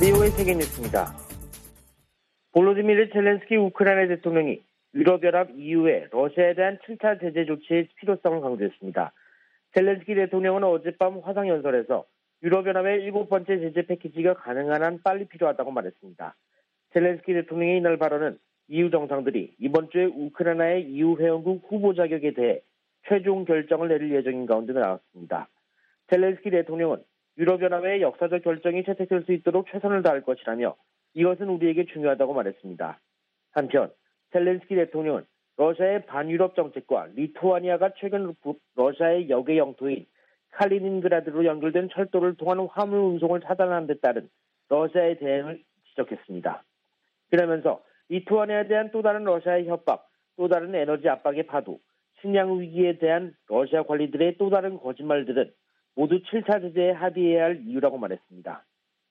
VOA 세계뉴스입니다. 볼로디미르 젤렌스키 우크라이나 대통령이 유럽연합 EU의 러시아에 대한 7차 제재 조치의 필요성을 강조했습니다. 젤렌스키 대통령은 어젯밤 화상연설에서 유럽연합의 7번째 제재 패키지가 가능한 한 빨리 필요하다고 말했습니다. 젤렌스키 대통령의 이날 발언은 EU 정상들이 이번 주에 우크라이나의 EU 회원국 후보 자격에 대해 최종 결정을 내릴 예정인 가운데 나왔습니다. 젤렌스키 대통령은 유럽연합의 역사적 결정이 채택될 수 있도록 최선을 다할 것이라며 이것은 우리에게 중요하다고 말했습니다. 한편 젤렌스키 대통령은 러시아의 반유럽 정책과 리투아니아가 최근 러시아의 역의 영토인 칼리닌그라드로 연결된 철도를 통한 화물 운송을 차단한 데 따른 러시아의 대응을 지적했습니다. 그러면서 리투아니아에 대한 또 다른 러시아의 협박, 또 다른 에너지 압박의 파도, 식량 위기에 대한 러시아 관리들의 또 다른 거짓말들은 모두 7차 제재에 합의해야 할 이유라고 말했습니다.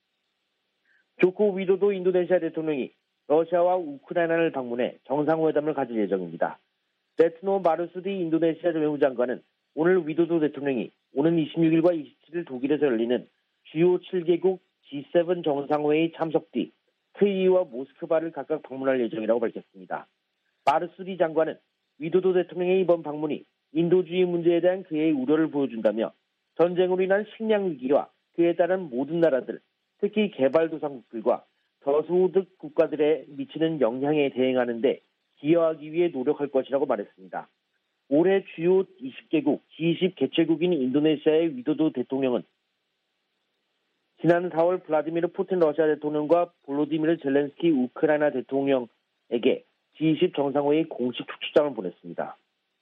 조코 위도도 인도네시아 대통령이 러시아와 우크라이나를 방문해 정상회담을 가질 예정입니다. 레트노 마르수디 인도네시아 외무장관은 오늘 위도도 대통령이 오는 26일과 27일 독일에서 열리는 주요 7개국 G7 정상회의 참석 뒤 트이와 모스크바를 각각 방문할 예정이라고 밝혔습니다. 마르수디 장관은 위도도 대통령의 이번 방문이 인도주의 문제에 대한 그의 우려를 보여준다며 전쟁으로 인한 식량 위기와 그에 따른 모든 나라들, 특히 개발도상국들과 저소득 국가들에 미치는 영향에 대응하는 데 기여하기 위해 노력할 것이라고 말했습니다. 올해 주요 20개국, G20 개최국인 인도네시아의 위도도 대통령은 지난 4월 블라디미르 푸틴 러시아 대통령과 볼로디미르 젤렌스키 우크라이나 대통령에게 G20 정상회의 공식 초청장을 보냈습니다.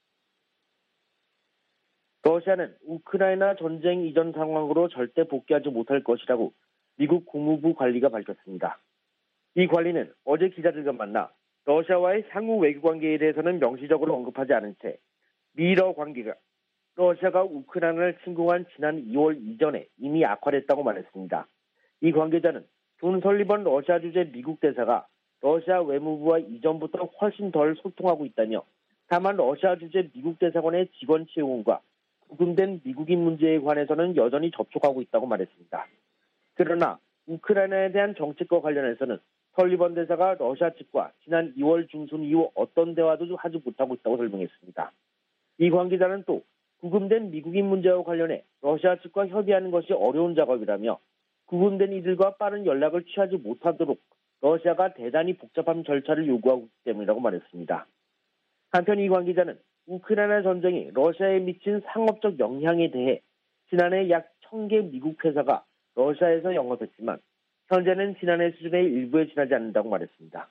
러시아는 우크라이나 전쟁 이전 상황으로 절대 복귀하지 못할 것이라고 미국 국무부 관리가 밝혔습니다. 이 관리는 어제 기자들과 만나 러시아와의 향후 외교관계에 대해서는 명시적으로 언급하지 않은 채 미러 관계가 러시아가 우크라이나를 침공한 지난 2월 이전에 이미 악화됐다고 말했습니다. 이 관계자는 존 설리번 러시아 주재 미국 대사가 러시아 외무부와 이전부터 훨씬 덜 소통하고 있다며 다만 러시아 주재 미국 대사관의 직원 채용과 구금된 미국인 문제에 관해서는 여전히 접촉하고 있다고 말했습니다. 그러나 우크라이나에 대한 정책과 관련해서는 설리번 대사가 러시아 측과 지난 2월 중순 이후 어떤 대화도 하지 못하고 있다고 설명했습니다. 이 관계자는 또 구금된 미국인 문제와 관련해 러시아 측과 협의하는 것이 어려운 작업이라며 구금된 이들과 빠른 연락을 취하지 못하도록 러시아가 대단히 복잡한 절차를 요구하고 있기 때문이라고 말했습니다. 한편 이 관계자는 우크라이나 전쟁이 러시아에 미친 상업적 영향에 대해 지난해 약 1000개 미국 회사가 러시아에서 영업했지만 현재는 지난해 수준의 일부에 지나지 않는다고 말했습니다.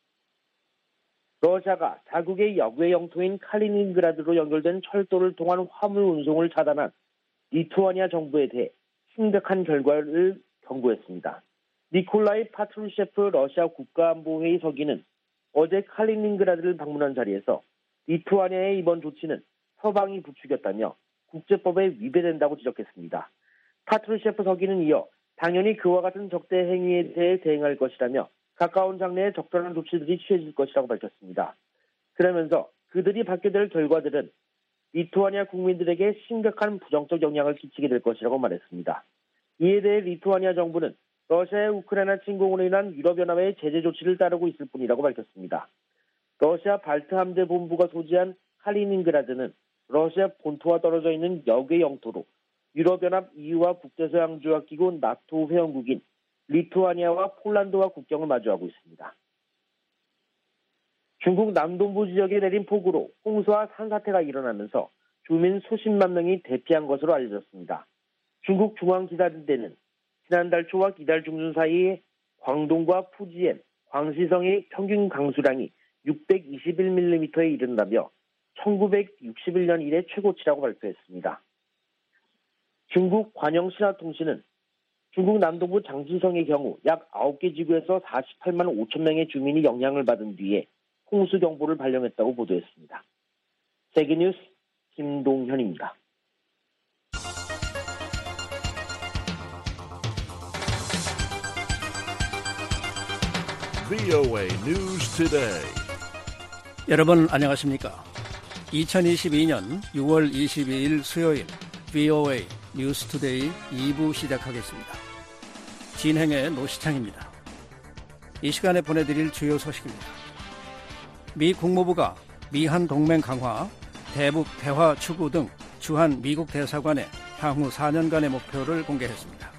러시아가 자국의 역외 영토인 칼리닌그라드로 연결된 철도를 통한 화물 운송을 차단한 리투아니아 정부에 대해 심각한 결과를 경고했습니다. 니콜라이 파트루셰프 러시아 국가안보회의 서기는 어제 칼리닌그라드를 방문한 자리에서 리투아니아의 이번 조치는 서방이 부추겼다며 국제법에 위배된다고 지적했습니다. 파트루셰프 서기는 이어 당연히 그와 같은 적대 행위에 대해 대응할 것이라며 가까운 장래에 적절한 조치들이 취해질 것이라고 밝혔습니다. 그러면서 그들이 받게 될 결과들은 리투아니아 국민들에게 심각한 부정적 영향을 끼치게 될 것이라고 말했습니다. 이에 대해 리투아니아 정부는 러시아의 우크라이나 침공으로 인한 유럽연합의 제재 조치를 따르고 있을 뿐이라고 밝혔습니다. 러시아 발트 함대 본부가 소지한 칼리닌그라드는 러시아 본토와 떨어져 있는 역의 영토로 유럽연합 EU와 국제서양조약기구 나토 회원국인 리투아니아와 폴란드와 국경을 마주하고 있습니다. 중국 남동부 지역에 내린 폭우로 홍수와 산사태가 일어나면서 주민 수십만 명이 대피한 것으로 알려졌습니다. 중국 중앙기상대는 지난달 초와 이달 중순 사이에 광동과 푸지엔, 광시성의 평균 강수량이 621mm에 이른다며 1961년 이래 최고치라고 발표했습니다. 중국 관영신화통신은 중국 남동부 장시성의 경우 약 9개 지구에서 48만 5천 명의 주민이 영향을 받은 뒤에 홍수경보를 발령했다고 보도했습니다. 세계뉴스 김동현입니다. VOA News Today. 여러분 안녕하십니까? 2022년 6월 22일 수요일 VOA 뉴스 투데이 2부 시작하겠습니다. 진행의 노시창입니다. 이 시간에 보내드릴 주요 소식입니다. 미 국무부가 미한 동맹 강화, 대북 대화 추구 등 주한 미국 대사관의 향후 4년간의 목표를 공개했습니다.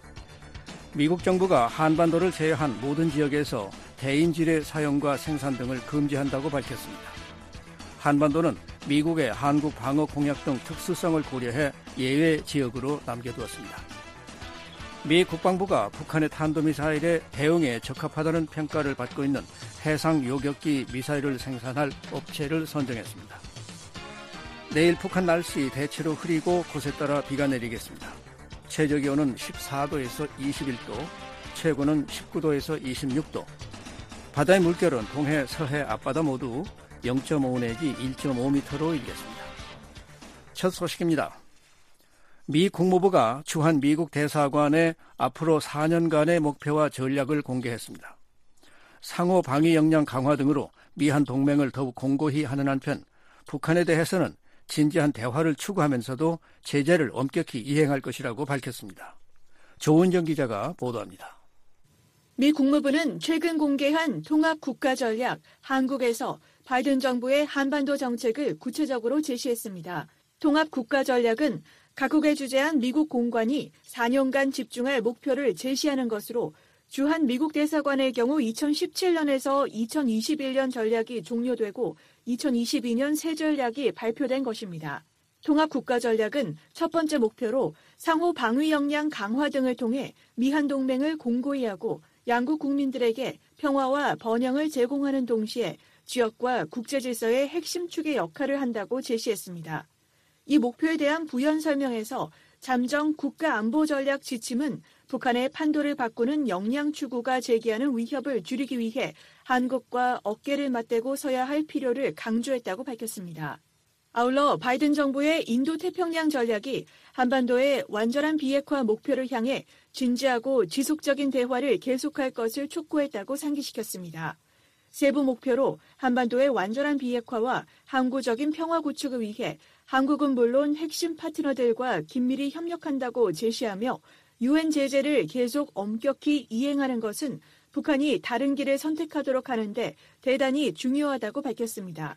미국 정부가 한반도를 제외한 모든 지역에서 대인지뢰 사용과 생산 등을 금지한다고 밝혔습니다. 한반도는 미국의 한국 방어 공약 등 특수성을 고려해 예외 지역으로 남겨두었습니다. 미 국방부가 북한의 탄도미사일의 대응에 적합하다는 평가를 받고 있는 해상 요격기 미사일을 생산할 업체를 선정했습니다. 내일 북한 날씨 대체로 흐리고 곳에 따라 비가 내리겠습니다. 최저기온은 14도에서 21도, 최고는 19도에서 26도. 바다의 물결은 동해, 서해, 앞바다 모두 0.5 내지 1.5m로 일겠습니다. 첫 소식입니다. 미 국무부가 주한 미국 대사관의 앞으로 4년간의 목표와 전략을 공개했습니다. 상호 방위 역량 강화 등으로 미한 동맹을 더욱 공고히 하는 한편 북한에 대해서는 진지한 대화를 추구하면서도 제재를 엄격히 이행할 것이라고 밝혔습니다. 조은정 기자가 보도합니다. 미 국무부는 최근 공개한 통합국가전략 한국에서 바이든 정부의 한반도 정책을 구체적으로 제시했습니다. 통합국가전략은 각국에 주재한 미국 공관이 4년간 집중할 목표를 제시하는 것으로 주한 미국 대사관의 경우 2017년에서 2021년 전략이 종료되고 2022년 새 전략이 발표된 것입니다. 통합국가전략은 첫 번째 목표로 상호 방위 역량 강화 등을 통해 미한 동맹을 공고히 하고 양국 국민들에게 평화와 번영을 제공하는 동시에 지역과 국제 질서의 핵심 축의 역할을 한다고 제시했습니다. 이 목표에 대한 부연 설명에서 잠정 국가안보전략 지침은 북한의 판도를 바꾸는 역량 추구가 제기하는 위협을 줄이기 위해 한국과 어깨를 맞대고 서야 할 필요를 강조했다고 밝혔습니다. 아울러 바이든 정부의 인도태평양 전략이 한반도의 완전한 비핵화 목표를 향해 진지하고 지속적인 대화를 계속할 것을 촉구했다고 상기시켰습니다. 세부 목표로 한반도의 완전한 비핵화와 항구적인 평화 구축을 위해 한국은 물론 핵심 파트너들과 긴밀히 협력한다고 제시하며 유엔 제재를 계속 엄격히 이행하는 것은 북한이 다른 길을 선택하도록 하는데 대단히 중요하다고 밝혔습니다.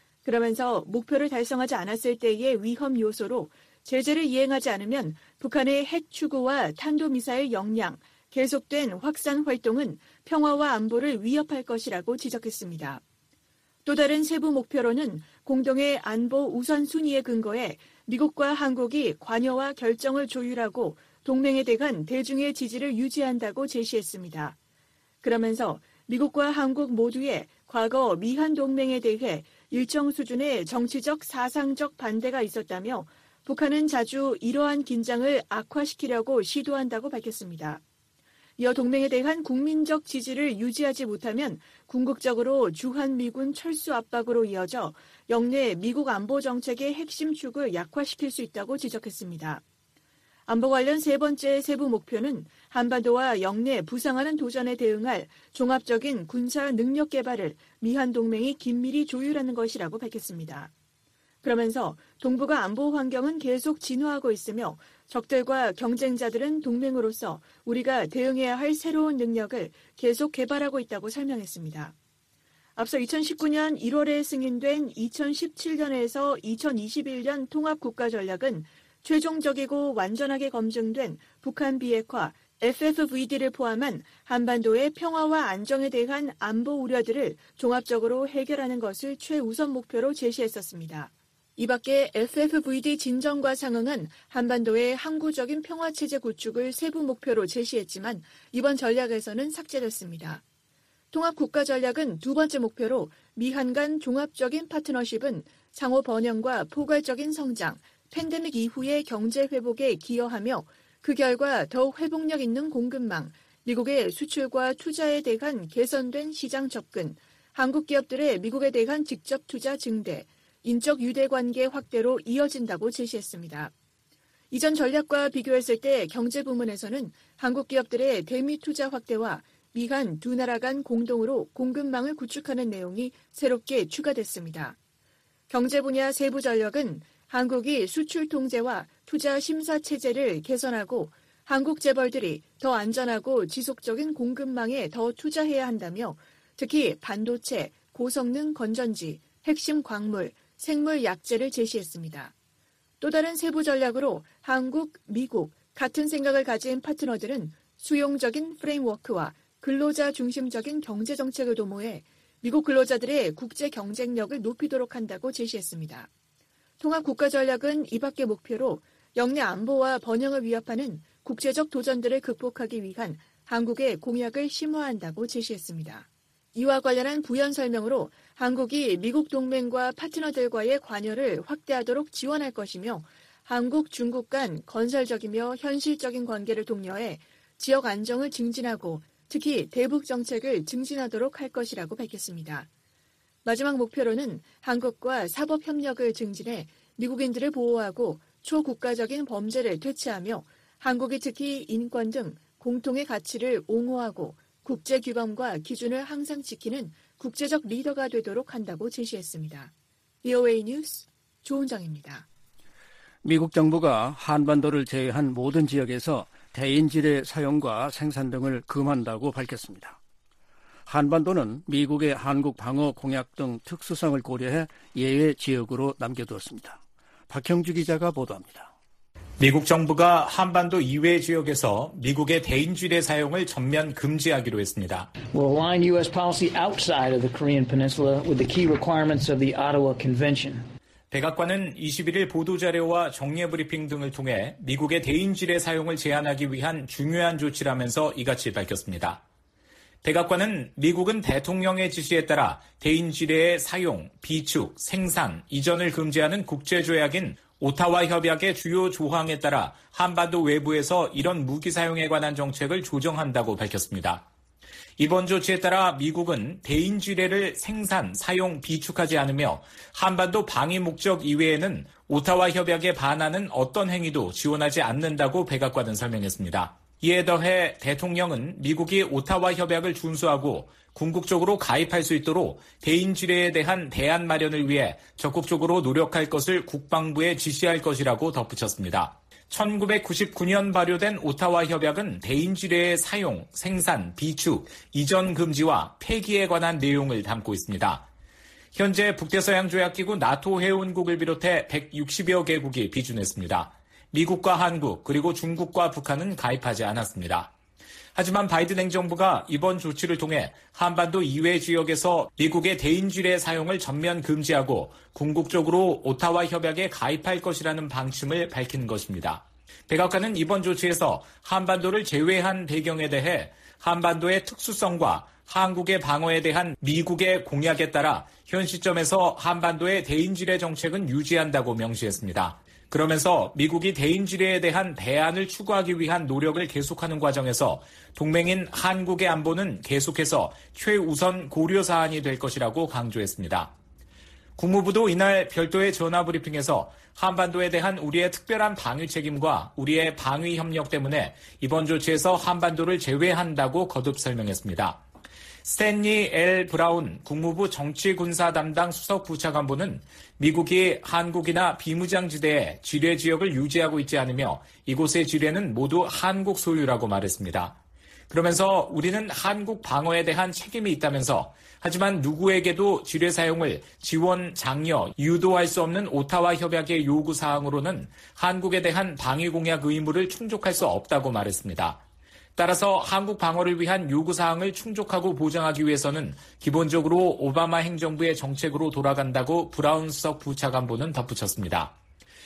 그러면서 목표를 달성하지 않았을 때의 위험 요소로 제재를 이행하지 않으면 북한의 핵 추구와 탄도미사일 역량, 계속된 확산 활동은 평화와 안보를 위협할 것이라고 지적했습니다. 또 다른 세부 목표로는 공동의 안보 우선순위에 근거해 미국과 한국이 관여와 결정을 조율하고 동맹에 대한 대중의 지지를 유지한다고 제시했습니다. 그러면서 미국과 한국 모두의 과거 미한 동맹에 대해 일정 수준의 정치적 사상적 반대가 있었다며 북한은 자주 이러한 긴장을 악화시키려고 시도한다고 밝혔습니다. 이어 동맹에 대한 국민적 지지를 유지하지 못하면 궁극적으로 주한미군 철수 압박으로 이어져 영내 미국 안보 정책의 핵심 축을 약화시킬 수 있다고 지적했습니다. 안보 관련 세 번째 세부 목표는 한반도와 영내 부상하는 도전에 대응할 종합적인 군사 능력 개발을 미한 동맹이 긴밀히 조율하는 것이라고 밝혔습니다. 그러면서 동북아 안보 환경은 계속 진화하고 있으며 적들과 경쟁자들은 동맹으로서 우리가 대응해야 할 새로운 능력을 계속 개발하고 있다고 설명했습니다. 앞서 2019년 1월에 승인된 2017년에서 2021년 통합국가전략은 최종적이고 완전하게 검증된 북한 비핵화 FFVD를 포함한 한반도의 평화와 안정에 대한 안보 우려들을 종합적으로 해결하는 것을 최우선 목표로 제시했었습니다. 이 밖에 FFVD 진정과 상응한 한반도의 항구적인 평화체제 구축을 세부 목표로 제시했지만 이번 전략에서는 삭제됐습니다. 통합국가전략은 두 번째 목표로 미한 간 종합적인 파트너십은 상호 번영과 포괄적인 성장, 팬데믹 이후의 경제 회복에 기여하며 그 결과 더욱 회복력 있는 공급망, 미국의 수출과 투자에 대한 개선된 시장 접근, 한국 기업들의 미국에 대한 직접 투자 증대, 인적 유대관계 확대로 이어진다고 제시했습니다. 이전 전략과 비교했을 때 경제 부문에서는 한국 기업들의 대미 투자 확대와 미한 두 나라 간 공동으로 공급망을 구축하는 내용이 새롭게 추가됐습니다. 경제 분야 세부 전략은 한국이 수출 통제와 투자 심사 체제를 개선하고 한국 재벌들이 더 안전하고 지속적인 공급망에 더 투자해야 한다며 특히 반도체, 고성능 건전지, 핵심 광물, 생물 약재를 제시했습니다. 또 다른 세부 전략으로 한국, 미국, 같은 생각을 가진 파트너들은 수용적인 프레임워크와 근로자 중심적인 경제정책을 도모해 미국 근로자들의 국제 경쟁력을 높이도록 한다고 제시했습니다. 통합국가전략은 이 밖의 목표로 영내 안보와 번영을 위협하는 국제적 도전들을 극복하기 위한 한국의 공약을 심화한다고 제시했습니다. 이와 관련한 부연 설명으로 한국이 미국 동맹과 파트너들과의 관여를 확대하도록 지원할 것이며 한국, 중국 간 건설적이며 현실적인 관계를 독려해 지역 안정을 증진하고 특히 대북 정책을 증진하도록 할 것이라고 밝혔습니다. 마지막 목표로는 한국과 사법 협력을 증진해 미국인들을 보호하고 초국가적인 범죄를 퇴치하며 한국이 특히 인권 등 공통의 가치를 옹호하고 국제 규범과 기준을 항상 지키는 국제적 리더가 되도록 한다고 제시했습니다. VOA 뉴스 조은정입니다. 미국 정부가 한반도를 제외한 모든 지역에서 대인지뢰 사용과 생산 등을 금한다고 밝혔습니다. 한반도는 미국의 한국 방어 공약 등 특수성을 고려해 예외 지역으로 남겨두었습니다. 박형주 기자가 보도합니다. 미국 정부가 한반도 이외 지역에서 미국의 대인지뢰 사용을 전면 금지하기로 했습니다. Will align U.S. policy outside of the Korean Peninsula with the key requirements of the Ottawa Convention. 백악관은 21일 보도자료와 정례 브리핑 등을 통해 미국의 대인지뢰 사용을 제한하기 위한 중요한 조치라면서 이같이 밝혔습니다. 백악관은 미국은 대통령의 지시에 따라 대인지뢰의 사용, 비축, 생산, 이전을 금지하는 국제조약인 오타와 협약의 주요 조항에 따라 한반도 외부에서 이런 무기 사용에 관한 정책을 조정한다고 밝혔습니다. 이번 조치에 따라 미국은 대인지뢰를 생산, 사용, 비축하지 않으며 한반도 방위 목적 이외에는 오타와 협약에 반하는 어떤 행위도 지원하지 않는다고 백악관은 설명했습니다. 이에 더해 대통령은 미국이 오타와 협약을 준수하고 궁극적으로 가입할 수 있도록 대인지뢰에 대한 대안 마련을 위해 적극적으로 노력할 것을 국방부에 지시할 것이라고 덧붙였습니다. 1999년 발효된 오타와 협약은 대인지뢰의 사용, 생산, 비축, 이전 금지와 폐기에 관한 내용을 담고 있습니다. 현재 북대서양조약기구 나토 회원국을 비롯해 160여 개국이 비준했습니다. 미국과 한국 그리고 중국과 북한은 가입하지 않았습니다. 하지만 바이든 행정부가 이번 조치를 통해 한반도 이외 지역에서 미국의 대인지뢰 사용을 전면 금지하고 궁극적으로 오타와 협약에 가입할 것이라는 방침을 밝힌 것입니다. 백악관은 이번 조치에서 한반도를 제외한 배경에 대해 한반도의 특수성과 한국의 방어에 대한 미국의 공약에 따라 현 시점에서 한반도의 대인지뢰 정책은 유지한다고 명시했습니다. 그러면서 미국이 대인지뢰에 대한 대안을 추구하기 위한 노력을 계속하는 과정에서 동맹인 한국의 안보는 계속해서 최우선 고려 사안이 될 것이라고 강조했습니다. 국무부도 이날 별도의 전화 브리핑에서 한반도에 대한 우리의 특별한 방위 책임과 우리의 방위 협력 때문에 이번 조치에서 한반도를 제외한다고 거듭 설명했습니다. 스탠리 L. 브라운 국무부 정치군사 담당 수석 부차관보는 미국이 한국이나 비무장지대에 지뢰 지역을 유지하고 있지 않으며 이곳의 지뢰는 모두 한국 소유라고 말했습니다. 그러면서 우리는 한국 방어에 대한 책임이 있다면서 하지만 누구에게도 지뢰 사용을 지원, 장려, 유도할 수 없는 오타와 협약의 요구 사항으로는 한국에 대한 방위 공약 의무를 충족할 수 없다고 말했습니다. 따라서 한국 방어를 위한 요구사항을 충족하고 보장하기 위해서는 기본적으로 오바마 행정부의 정책으로 돌아간다고 브라운 수석 부차관보는 덧붙였습니다.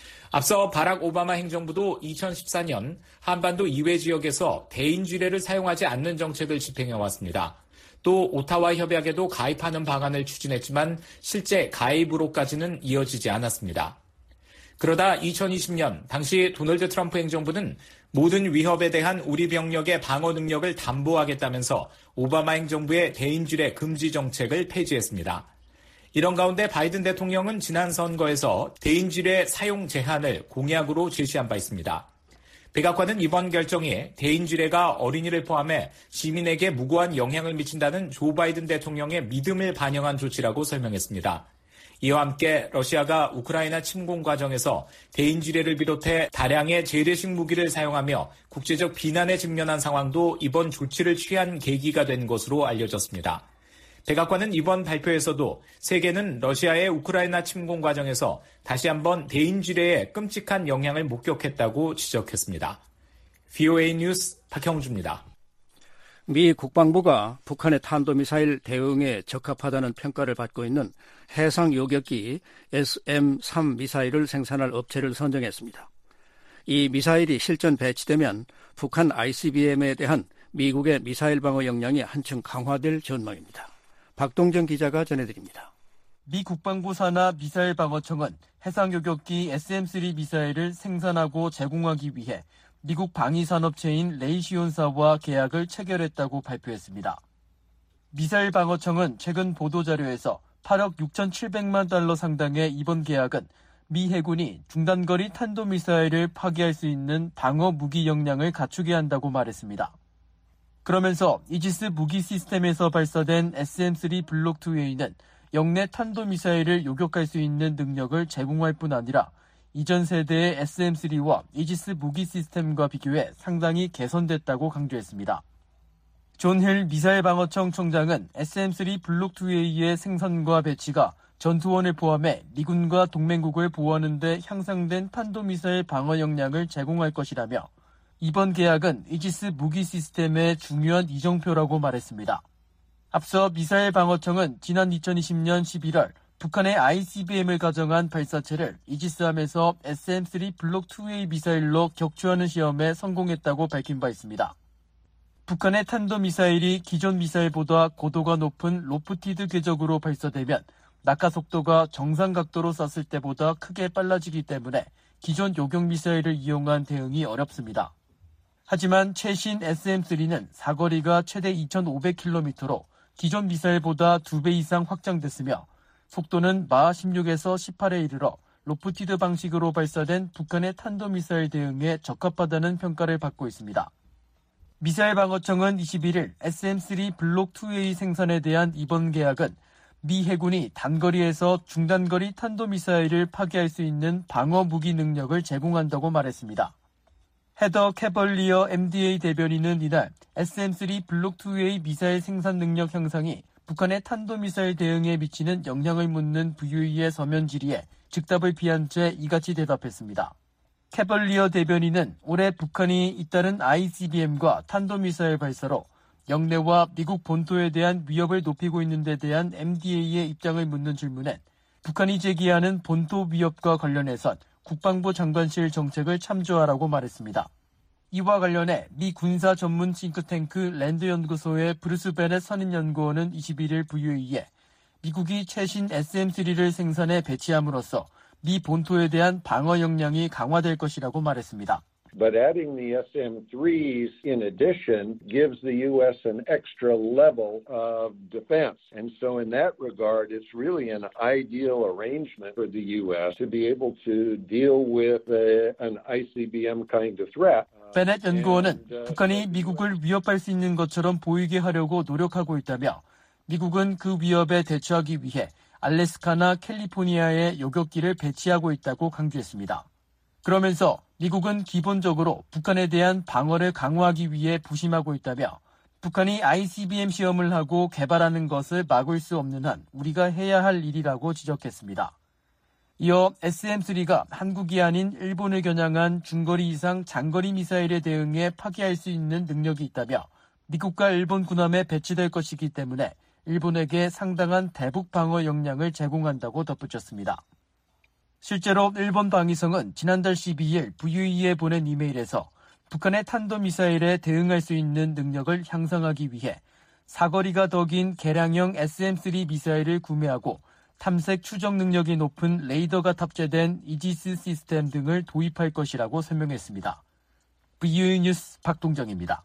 앞서 바락 오바마 행정부도 2014년 한반도 이외 지역에서 대인지뢰를 사용하지 않는 정책을 집행해왔습니다. 또 오타와 협약에도 가입하는 방안을 추진했지만 실제 가입으로까지는 이어지지 않았습니다. 그러다 2020년 당시 도널드 트럼프 행정부는 모든 위협에 대한 우리 병력의 방어 능력을 담보하겠다면서 오바마 행정부의 대인지뢰 금지 정책을 폐지했습니다. 이런 가운데 바이든 대통령은 지난 선거에서 대인지뢰 사용 제한을 공약으로 제시한 바 있습니다. 백악관은 이번 결정이 대인지뢰가 어린이를 포함해 시민에게 무고한 영향을 미친다는 조 바이든 대통령의 믿음을 반영한 조치라고 설명했습니다. 이와 함께 러시아가 우크라이나 침공 과정에서 대인지뢰를 비롯해 다량의 재래식 무기를 사용하며 국제적 비난에 직면한 상황도 이번 조치를 취한 계기가 된 것으로 알려졌습니다. 백악관은 이번 발표에서도 세계는 러시아의 우크라이나 침공 과정에서 다시 한번 대인지뢰의 끔찍한 영향을 목격했다고 지적했습니다. VOA 뉴스 박형주입니다. 미 국방부가 북한의 탄도미사일 대응에 적합하다는 평가를 받고 있는 해상 요격기 SM-3 미사일을 생산할 업체를 선정했습니다. 이 미사일이 실전 배치되면 북한 ICBM에 대한 미국의 미사일 방어 역량이 한층 강화될 전망입니다. 박동정 기자가 전해드립니다. 미 국방부 산하 미사일 방어청은 해상 요격기 SM-3 미사일을 생산하고 제공하기 위해 미국 방위산업체인 레이시온사와 계약을 체결했다고 발표했습니다. 미사일 방어청은 최근 보도자료에서 8억 6,700만 달러 상당의 이번 계약은 미 해군이 중단거리 탄도미사일을 파기할 수 있는 방어 무기 역량을 갖추게 한다고 말했습니다. 그러면서 이지스 무기 시스템에서 발사된 SM-3 블록 2A는 영내 탄도미사일을 요격할 수 있는 능력을 제공할 뿐 아니라 이전 세대의 SM-3와 이지스 무기 시스템과 비교해 상당히 개선됐다고 강조했습니다. 존 힐 미사일 방어청 청장은 SM-3 블록 2A의 생산과 배치가 전투원을 포함해 미군과 동맹국을 보호하는 데 향상된 탄도미사일 방어 역량을 제공할 것이라며 이번 계약은 이지스 무기 시스템의 중요한 이정표라고 말했습니다. 앞서 미사일 방어청은 지난 2020년 11월 북한의 ICBM을 가정한 발사체를 이지스함에서 SM-3 블록 2A 미사일로 격추하는 시험에 성공했다고 밝힌 바 있습니다. 북한의 탄도미사일이 기존 미사일보다 고도가 높은 로프티드 궤적으로 발사되면 낙하 속도가 정상 각도로 쐈을 때보다 크게 빨라지기 때문에 기존 요격 미사일을 이용한 대응이 어렵습니다. 하지만 최신 SM-3는 사거리가 최대 2,500km로 기존 미사일보다 2배 이상 확장됐으며 속도는 마하 16에서 18에 이르러 로프티드 방식으로 발사된 북한의 탄도미사일 대응에 적합하다는 평가를 받고 있습니다. 미사일 방어청은 21일 SM-3 블록 2A 생산에 대한 이번 계약은 미 해군이 단거리에서 중단거리 탄도미사일을 파괴할 수 있는 방어 무기 능력을 제공한다고 말했습니다. 헤더 캐벌리어 MDA 대변인은 이날 SM-3 블록 2A 미사일 생산 능력 향상이 북한의 탄도미사일 대응에 미치는 영향을 묻는 VOE의 서면 질의에 즉답을 피한 채 이같이 대답했습니다. 캐벌리어 대변인은 올해 북한이 잇따른 ICBM과 탄도미사일 발사로 영내와 미국 본토에 대한 위협을 높이고 있는 데 대한 MDA의 입장을 묻는 질문엔 북한이 제기하는 본토 위협과 관련해선 국방부 장관실 정책을 참조하라고 말했습니다. 이와 관련해 미 군사 전문 싱크탱크 랜드 연구소의 브루스 베넷 선임연구원은 21일 VOE에 미국이 최신 SM-3를 생산해 배치함으로써 미 본토에 대한 방어 역량이 강화될 것이라고 말했습니다. But adding the SM-3s in addition gives the U.S. an extra level of defense. And so in that regard, it's really an ideal arrangement for the U.S. to be able to deal with an ICBM kind of threat. 베넷 연구원은 북한이 미국을 위협할 수 있는 것처럼 보이게 하려고 노력하고 있다며 미국은 그 위협에 대처하기 위해 알래스카나 캘리포니아에 요격기를 배치하고 있다고 강조했습니다. 그러면서 미국은 기본적으로 북한에 대한 방어를 강화하기 위해 부심하고 있다며 북한이 ICBM 시험을 하고 개발하는 것을 막을 수 없는 한 우리가 해야 할 일이라고 지적했습니다. 이어 SM-3가 한국이 아닌 일본을 겨냥한 중거리 이상 장거리 미사일에 대응해 파기할 수 있는 능력이 있다며 미국과 일본 군함에 배치될 것이기 때문에 일본에게 상당한 대북 방어 역량을 제공한다고 덧붙였습니다. 실제로 일본 방위성은 지난달 12일 VOE에 보낸 이메일에서 북한의 탄도미사일에 대응할 수 있는 능력을 향상하기 위해 사거리가 더 긴 개량형 SM-3 미사일을 구매하고 탐색 추적 능력이 높은 레이더가 탑재된 이지스 시스템 등을 도입할 것이라고 설명했습니다. VOA 뉴스 박동정입니다.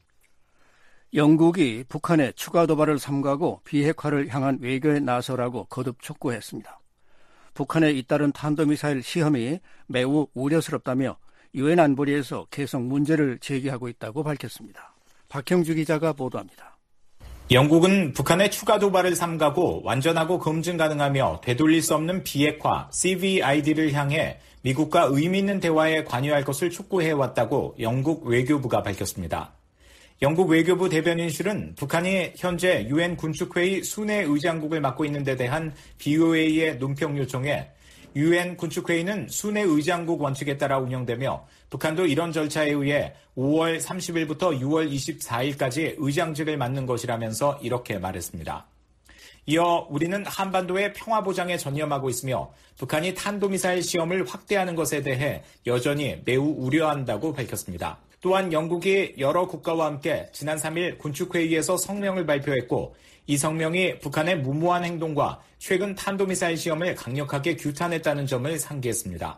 영국이 북한의 추가 도발을 삼가고 비핵화를 향한 외교에 나서라고 거듭 촉구했습니다. 북한에 잇따른 탄도미사일 시험이 매우 우려스럽다며 유엔 안보리에서 계속 문제를 제기하고 있다고 밝혔습니다. 박형주 기자가 보도합니다. 영국은 북한의 추가 도발을 삼가고 완전하고 검증 가능하며 되돌릴 수 없는 비핵화 CVID를 향해 미국과 의미 있는 대화에 관여할 것을 촉구해왔다고 영국 외교부가 밝혔습니다. 영국 외교부 대변인 실은 북한이 현재 유엔 군축회의 순회 의장국을 맡고 있는 데 대한 BOA의 논평 요청에 유엔 군축회의는 순회 의장국 원칙에 따라 운영되며 북한도 이런 절차에 의해 5월 30일부터 6월 24일까지 의장직을 맡는 것이라면서 이렇게 말했습니다. 이어 우리는 한반도의 평화 보장에 전념하고 있으며 북한이 탄도미사일 시험을 확대하는 것에 대해 여전히 매우 우려한다고 밝혔습니다. 또한 영국이 여러 국가와 함께 지난 3일 군축회의에서 성명을 발표했고 이 성명이 북한의 무모한 행동과 최근 탄도미사일 시험을 강력하게 규탄했다는 점을 상기했습니다.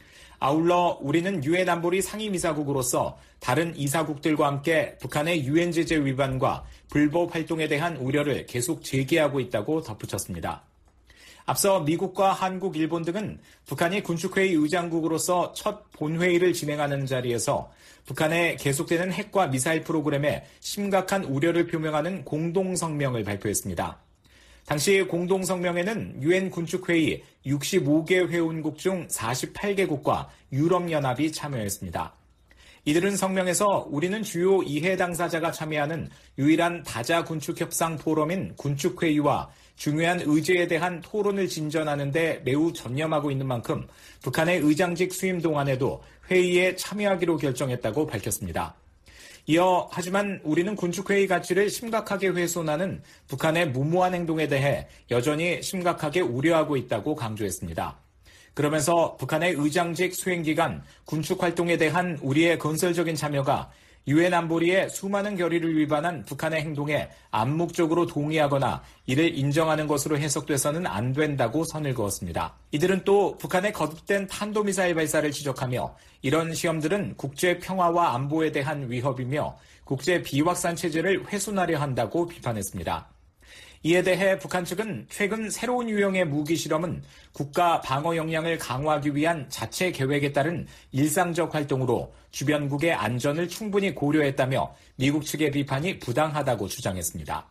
아울러 우리는 유엔 안보리 상임이사국으로서 다른 이사국들과 함께 북한의 유엔 제재 위반과 불법 활동에 대한 우려를 계속 제기하고 있다고 덧붙였습니다. 앞서 미국과 한국, 일본 등은 북한이 군축회의 의장국으로서 첫 본회의를 진행하는 자리에서 북한의 계속되는 핵과 미사일 프로그램에 심각한 우려를 표명하는 공동성명을 발표했습니다. 당시 공동성명에는 유엔 군축회의 65개 회원국 중 48개국과 유럽연합이 참여했습니다. 이들은 성명에서 우리는 주요 이해 당사자가 참여하는 유일한 다자 군축 협상 포럼인 군축회의와 중요한 의제에 대한 토론을 진전하는 데 매우 전념하고 있는 만큼 북한의 의장직 수임 동안에도 회의에 참여하기로 결정했다고 밝혔습니다. 이어 하지만 우리는 군축회의 가치를 심각하게 훼손하는 북한의 무모한 행동에 대해 여전히 심각하게 우려하고 있다고 강조했습니다. 그러면서 북한의 의장직 수행 기간 군축 활동에 대한 우리의 건설적인 참여가 유엔 안보리의 수많은 결의를 위반한 북한의 행동에 암묵적으로 동의하거나 이를 인정하는 것으로 해석돼서는 안 된다고 선을 그었습니다. 이들은 또 북한의 거듭된 탄도미사일 발사를 지적하며 이런 시험들은 국제 평화와 안보에 대한 위협이며 국제 비확산 체제를 훼손하려 한다고 비판했습니다. 이에 대해 북한 측은 최근 새로운 유형의 무기 실험은 국가 방어 역량을 강화하기 위한 자체 계획에 따른 일상적 활동으로 주변국의 안전을 충분히 고려했다며 미국 측의 비판이 부당하다고 주장했습니다.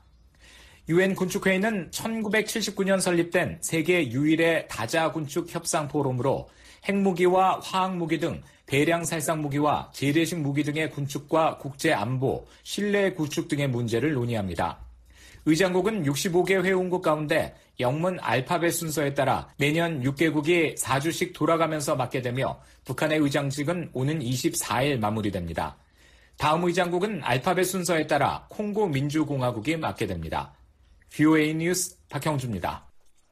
유엔 군축회의는 1979년 설립된 세계 유일의 다자 군축 협상 포럼으로 핵무기와 화학무기 등 대량 살상 무기와 재래식 무기 등의 군축과 국제 안보, 신뢰 구축 등의 문제를 논의합니다. 의장국은 65개 회원국 가운데 영문 알파벳 순서에 따라 매년 6개국이 4주씩 돌아가면서 맡게 되며 북한의 의장직은 오는 24일 마무리됩니다. 다음 의장국은 알파벳 순서에 따라 콩고 민주공화국이 맡게 됩니다. VOA 뉴스 박형주입니다.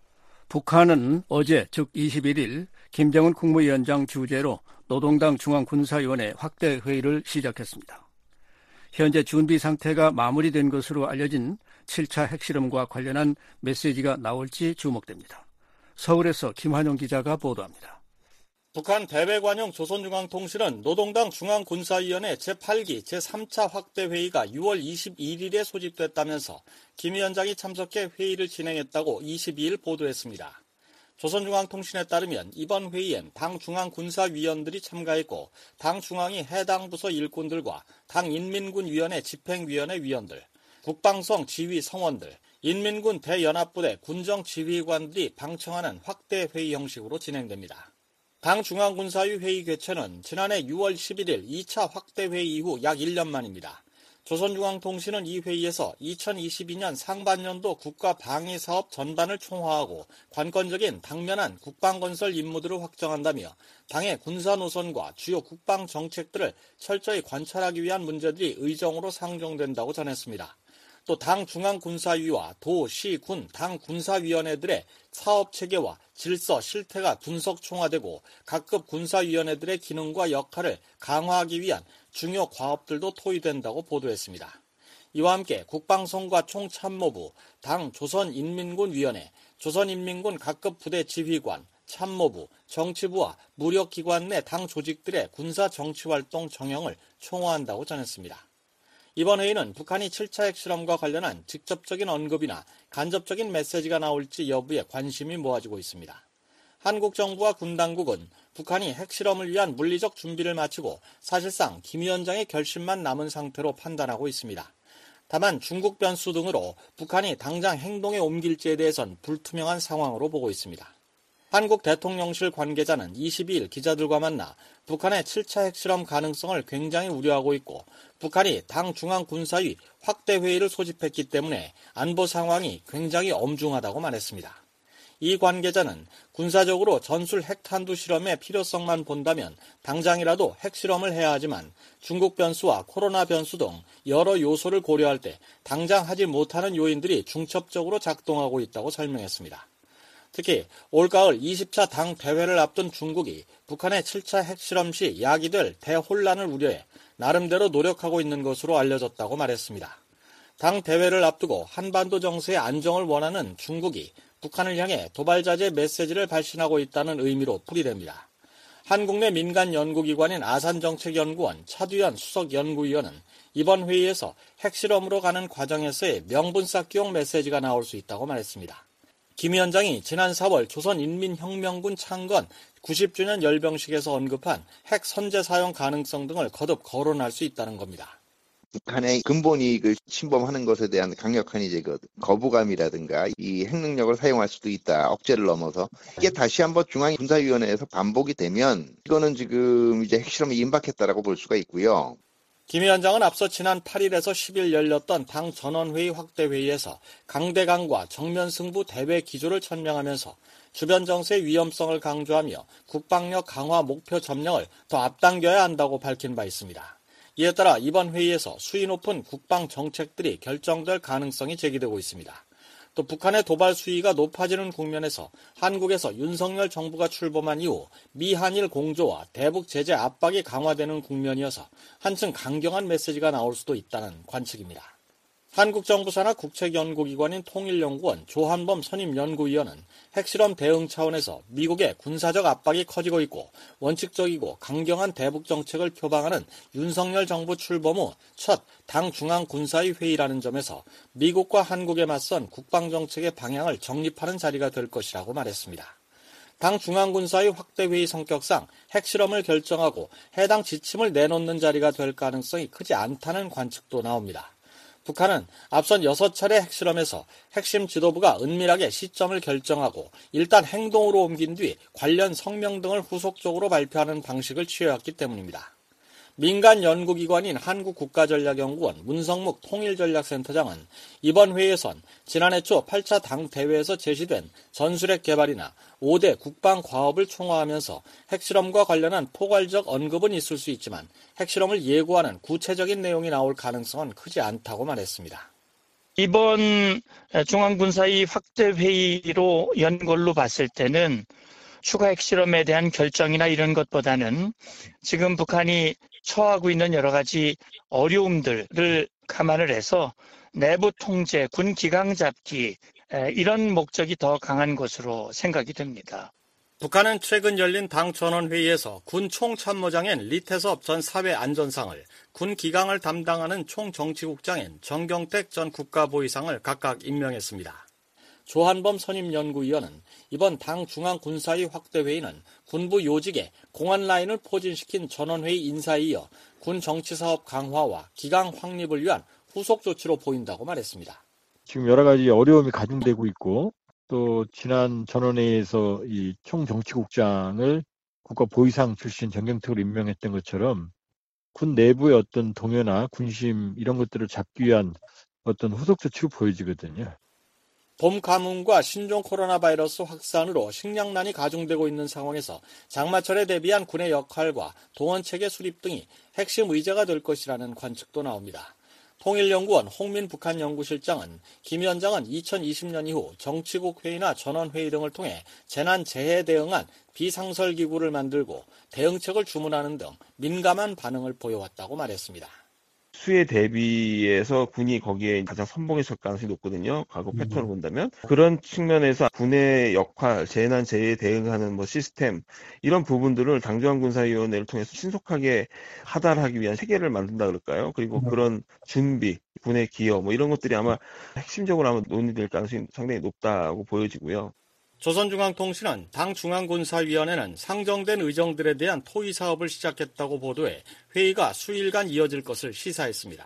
북한은 어제 즉 21일 김정은 국무위원장 주재로 노동당 중앙군사위원회 확대 회의를 시작했습니다. 현재 준비 상태가 마무리된 것으로 알려진 7차 핵실험과 관련한 메시지가 나올지 주목됩니다. 서울에서 김환영 기자가 보도합니다. 북한 대외관용 조선중앙통신은 노동당 중앙군사위원회 제8기 제3차 확대회의가 6월 21일에 소집됐다면서 김 위원장이 참석해 회의를 진행했다고 22일 보도했습니다. 조선중앙통신에 따르면 이번 회의엔 당 중앙군사위원들이 참가했고 당 중앙이 해당 부서 일꾼들과 당 인민군위원회 집행위원회 위원들, 국방성 지휘 성원들, 인민군 대연합부대 군정지휘관들이 방청하는 확대회의 형식으로 진행됩니다. 당 중앙군사위 회의 개최는 지난해 6월 11일 2차 확대회의 이후 약 1년 만입니다. 조선중앙통신은 이 회의에서 2022년 상반년도 국가방위사업 전반을 총화하고 관건적인 당면한 국방건설 임무들을 확정한다며 당의 군사노선과 주요 국방정책들을 철저히 관찰하기 위한 문제들이 의정으로 상정된다고 전했습니다. 또 당 중앙군사위와 도, 시, 군, 당 군사위원회들의 사업체계와 질서, 실태가 분석 총화되고 각급 군사위원회들의 기능과 역할을 강화하기 위한 중요 과업들도 토의된다고 보도했습니다. 이와 함께 국방성과 총참모부, 당 조선인민군위원회, 조선인민군 각급 부대 지휘관, 참모부, 정치부와 무력기관 내 당 조직들의 군사정치활동 정형을 총화한다고 전했습니다. 이번 회의는 북한이 7차 핵실험과 관련한 직접적인 언급이나 간접적인 메시지가 나올지 여부에 관심이 모아지고 있습니다. 한국 정부와 군 당국은 북한이 핵실험을 위한 물리적 준비를 마치고 사실상 김 위원장의 결심만 남은 상태로 판단하고 있습니다. 다만 중국 변수 등으로 북한이 당장 행동에 옮길지에 대해선 불투명한 상황으로 보고 있습니다. 한국 대통령실 관계자는 22일 기자들과 만나 북한의 7차 핵실험 가능성을 굉장히 우려하고 있고 북한이 당 중앙군사위 확대회의를 소집했기 때문에 안보 상황이 굉장히 엄중하다고 말했습니다. 이 관계자는 군사적으로 전술 핵탄두 실험의 필요성만 본다면 당장이라도 핵실험을 해야 하지만 중국 변수와 코로나 변수 등 여러 요소를 고려할 때 당장 하지 못하는 요인들이 중첩적으로 작동하고 있다고 설명했습니다. 특히 올가을 20차 당 대회를 앞둔 중국이 북한의 7차 핵실험 시 야기될 대혼란을 우려해 나름대로 노력하고 있는 것으로 알려졌다고 말했습니다. 당 대회를 앞두고 한반도 정세의 안정을 원하는 중국이 북한을 향해 도발자재 메시지를 발신하고 있다는 의미로 풀이됩니다. 한국 내 민간 연구기관인 아산정책연구원 차두현 수석연구위원은 이번 회의에서 핵실험으로 가는 과정에서의 명분 쌓기용 메시지가 나올 수 있다고 말했습니다. 김 위원장이 지난 4월 조선인민혁명군 창건 90주년 열병식에서 언급한 핵 선제 사용 가능성 등을 거듭 거론할 수 있다는 겁니다. 북한의 근본 이익을 침범하는 것에 대한 강력한 이제 그 거부감이라든가 이 핵능력을 사용할 수도 있다. 억제를 넘어서 이게 다시 한번 중앙군사위원회에서 반복이 되면 이거는 지금 이제 핵실험이 임박했다라고 볼 수가 있고요. 김 위원장은 앞서 지난 8일에서 10일 열렸던 당 전원회의 확대회의에서 강대강과 정면승부 대외 기조를 천명하면서 주변 정세의 위험성을 강조하며 국방력 강화 목표 점령을 더 앞당겨야 한다고 밝힌 바 있습니다. 이에 따라 이번 회의에서 수위 높은 국방 정책들이 결정될 가능성이 제기되고 있습니다. 또 북한의 도발 수위가 높아지는 국면에서 한국에서 윤석열 정부가 출범한 이후 미한일 공조와 대북 제재 압박이 강화되는 국면이어서 한층 강경한 메시지가 나올 수도 있다는 관측입니다. 한국 정부 산하 국책연구기관인 통일연구원 조한범 선임연구위원은 핵실험 대응 차원에서 미국의 군사적 압박이 커지고 있고 원칙적이고 강경한 대북 정책을 표방하는 윤석열 정부 출범 후 첫 당 중앙군사위 회의라는 점에서 미국과 한국에 맞선 국방정책의 방향을 정립하는 자리가 될 것이라고 말했습니다. 당 중앙군사위 확대회의 성격상 핵실험을 결정하고 해당 지침을 내놓는 자리가 될 가능성이 크지 않다는 관측도 나옵니다. 북한은 앞선 6차례 핵실험에서 핵심 지도부가 은밀하게 시점을 결정하고 일단 행동으로 옮긴 뒤 관련 성명 등을 후속적으로 발표하는 방식을 취해왔기 때문입니다. 민간 연구기관인 한국국가전략연구원 문성묵 통일전략센터장은 이번 회의에선 지난해 초 8차 당 대회에서 제시된 전술핵 개발이나 5대 국방과업을 총화하면서 핵실험과 관련한 포괄적 언급은 있을 수 있지만 핵실험을 예고하는 구체적인 내용이 나올 가능성은 크지 않다고 말했습니다. 이번 중앙군사위 확대회의로 연 걸로 봤을 때는 추가 핵실험에 대한 결정이나 이런 것보다는 지금 북한이 처하고 있는 여러 가지 어려움들을 감안을 해서 내부 통제, 군 기강 잡기 이런 목적이 더 강한 것으로 생각이 됩니다. 북한은 최근 열린 당 전원회의에서 군 총참모장인 리태섭 전 사회안전상을, 군 기강을 담당하는 총정치국장인 정경택 전 국가보위상을 각각 임명했습니다. 조한범 선임연구위원은 이번 당 중앙군사위 확대회의는 군부 요직에 공안 라인을 포진시킨 전원회의 인사에 이어 군 정치사업 강화와 기강 확립을 위한 후속 조치로 보인다고 말했습니다. 지금 여러 가지 어려움이 가중되고 있고 또 지난 전원회의에서 이 총정치국장을 국가보위상 출신 정경택으로 임명했던 것처럼 군 내부의 어떤 동요나 군심 이런 것들을 잡기 위한 어떤 후속 조치로 보여지거든요. 봄 가뭄과 신종 코로나 바이러스 확산으로 식량난이 가중되고 있는 상황에서 장마철에 대비한 군의 역할과 동원체계 수립 등이 핵심 의제가 될 것이라는 관측도 나옵니다. 통일연구원 홍민 북한연구실장은 김 위원장은 2020년 이후 정치국 회의나 전원회의 등을 통해 재난 재해 대응한 비상설기구를 만들고 대응책을 주문하는 등 민감한 반응을 보여왔다고 말했습니다. 수에 대비해서 군이 거기에 가장 선봉했을 가능성이 높거든요. 과거 패턴을 본다면. 그런 측면에서 군의 역할, 재난, 재해에 대응하는 시스템, 이런 부분들을 당중앙군사위원회를 통해서 신속하게 하달하기 위한 체계를 만든다 그럴까요? 그리고 그런 준비, 군의 기여, 이런 것들이 아마 핵심적으로 아마 논의될 가능성이 상당히 높다고 보여지고요. 조선중앙통신은 당 중앙군사위원회는 상정된 의정들에 대한 토의 사업을 시작했다고 보도해 회의가 수일간 이어질 것을 시사했습니다.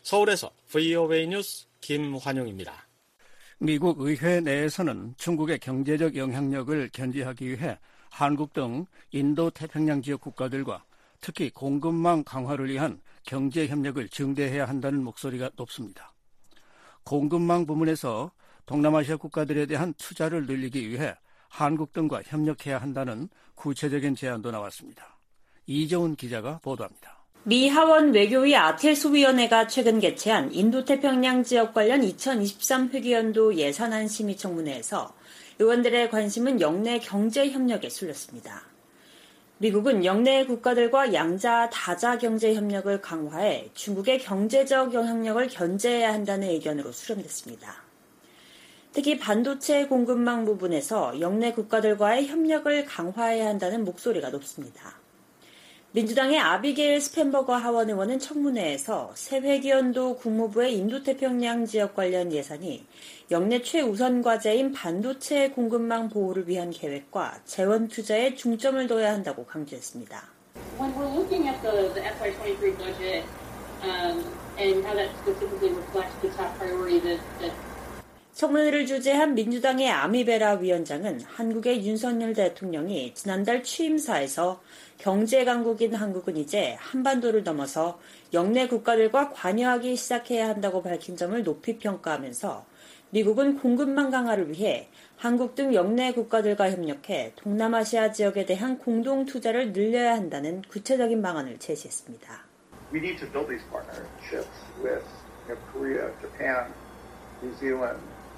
서울에서 VOA 뉴스 김환용입니다. 미국 의회 내에서는 중국의 경제적 영향력을 견제하기 위해 한국 등 인도-태평양 지역 국가들과 특히 공급망 강화를 위한 경제 협력을 증대해야 한다는 목소리가 높습니다. 공급망 부문에서 동남아시아 국가들에 대한 투자를 늘리기 위해 한국 등과 협력해야 한다는 구체적인 제안도 나왔습니다. 이재훈 기자가 보도합니다. 미 하원 외교위 아틀소위원회가 최근 개최한 인도태평양 지역 관련 2023 회계연도 예산안 심의 청문회에서 의원들의 관심은 영내 경제 협력에 쏠렸습니다. 미국은 영내 국가들과 양자, 다자 경제 협력을 강화해 중국의 경제적 영향력을 견제해야 한다는 의견으로 수렴됐습니다. 특히 반도체 공급망 부분에서 영내 국가들과의 협력을 강화해야 한다는 목소리가 높습니다. 민주당의 아비게일 스펜버거 하원 의원은 청문회에서 새 회기연도 국무부의 인도태평양 지역 관련 예산이 영내 최우선 과제인 반도체 공급망 보호를 위한 계획과 재원 투자에 중점을 둬야 한다고 강조했습니다. When we're looking at the FY23 budget and how that specifically reflects the top priority that 청문회를 주재한 민주당의 아미베라 위원장은 한국의 윤석열 대통령이 지난달 취임사에서 경제 강국인 한국은 이제 한반도를 넘어서 영내 국가들과 관여하기 시작해야 한다고 밝힌 점을 높이 평가하면서 미국은 공급망 강화를 위해 한국 등 영내 국가들과 협력해 동남아시아 지역에 대한 공동 투자를 늘려야 한다는 구체적인 방안을 제시했습니다. We need to build these partnerships with Korea, Japan, New Zealand.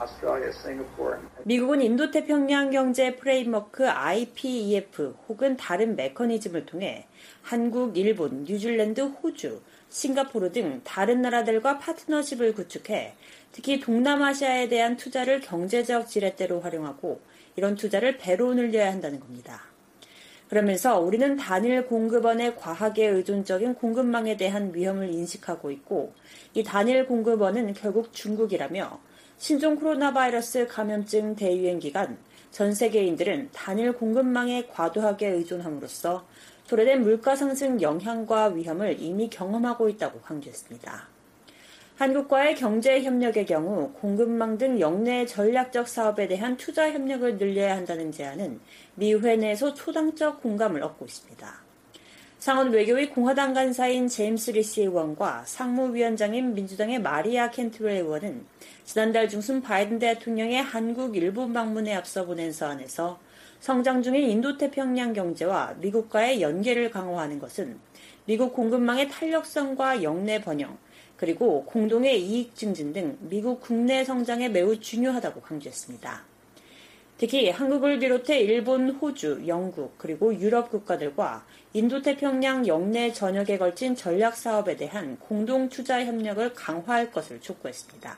미국은 인도태평양 경제 프레임워크 IPEF 혹은 다른 메커니즘을 통해 한국, 일본, 뉴질랜드, 호주, 싱가포르 등 다른 나라들과 파트너십을 구축해 특히 동남아시아에 대한 투자를 경제적 지렛대로 활용하고 이런 투자를 배로 늘려야 한다는 겁니다. 그러면서 우리는 단일 공급원의 과하게 의존적인 공급망에 대한 위험을 인식하고 있고 이 단일 공급원은 결국 중국이라며 신종 코로나 바이러스 감염증 대유행 기간 전 세계인들은 단일 공급망에 과도하게 의존함으로써 초래된 물가 상승 영향과 위험을 이미 경험하고 있다고 강조했습니다. 한국과의 경제 협력의 경우 공급망 등 영내 전략적 사업에 대한 투자 협력을 늘려야 한다는 제안은 미 의회 내에서 초당적 공감을 얻고 있습니다. 상원 외교위 공화당 간사인 제임스 리시 의원과 상무위원장인 민주당의 마리아 켄트웰 의원은 지난달 중순 바이든 대통령의 한국, 일본 방문에 앞서 보낸 서한에서 성장 중인 인도태평양 경제와 미국과의 연계를 강화하는 것은 미국 공급망의 탄력성과 영내 번영, 그리고 공동의 이익 증진 등 미국 국내 성장에 매우 중요하다고 강조했습니다. 특히 한국을 비롯해 일본, 호주, 영국, 그리고 유럽 국가들과 인도태평양 영내 전역에 걸친 전략 사업에 대한 공동 투자 협력을 강화할 것을 촉구했습니다.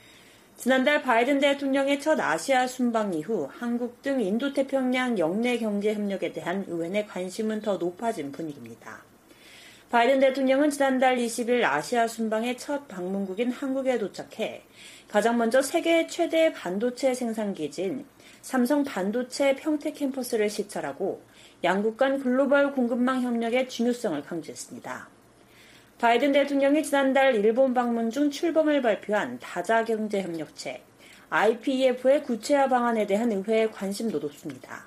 지난달 바이든 대통령의 첫 아시아 순방 이후 한국 등 인도태평양 영내 경제 협력에 대한 의회 내 관심은 더 높아진 분위기입니다. 바이든 대통령은 지난달 20일 아시아 순방의 첫 방문국인 한국에 도착해 가장 먼저 세계 최대 반도체 생산기지인 삼성 반도체 평택 캠퍼스를 시찰하고 양국 간 글로벌 공급망 협력의 중요성을 강조했습니다. 바이든 대통령이 지난달 일본 방문 중 출범을 발표한 다자경제협력체 IPEF의 구체화 방안에 대한 의회의 관심도 높습니다.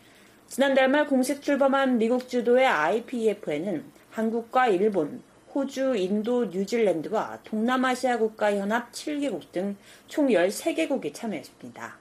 지난달 말 공식 출범한 미국 주도의 IPEF에는 한국과 일본, 호주, 인도, 뉴질랜드와 동남아시아 국가연합 7개국 등 총 13개국이 참여했습니다.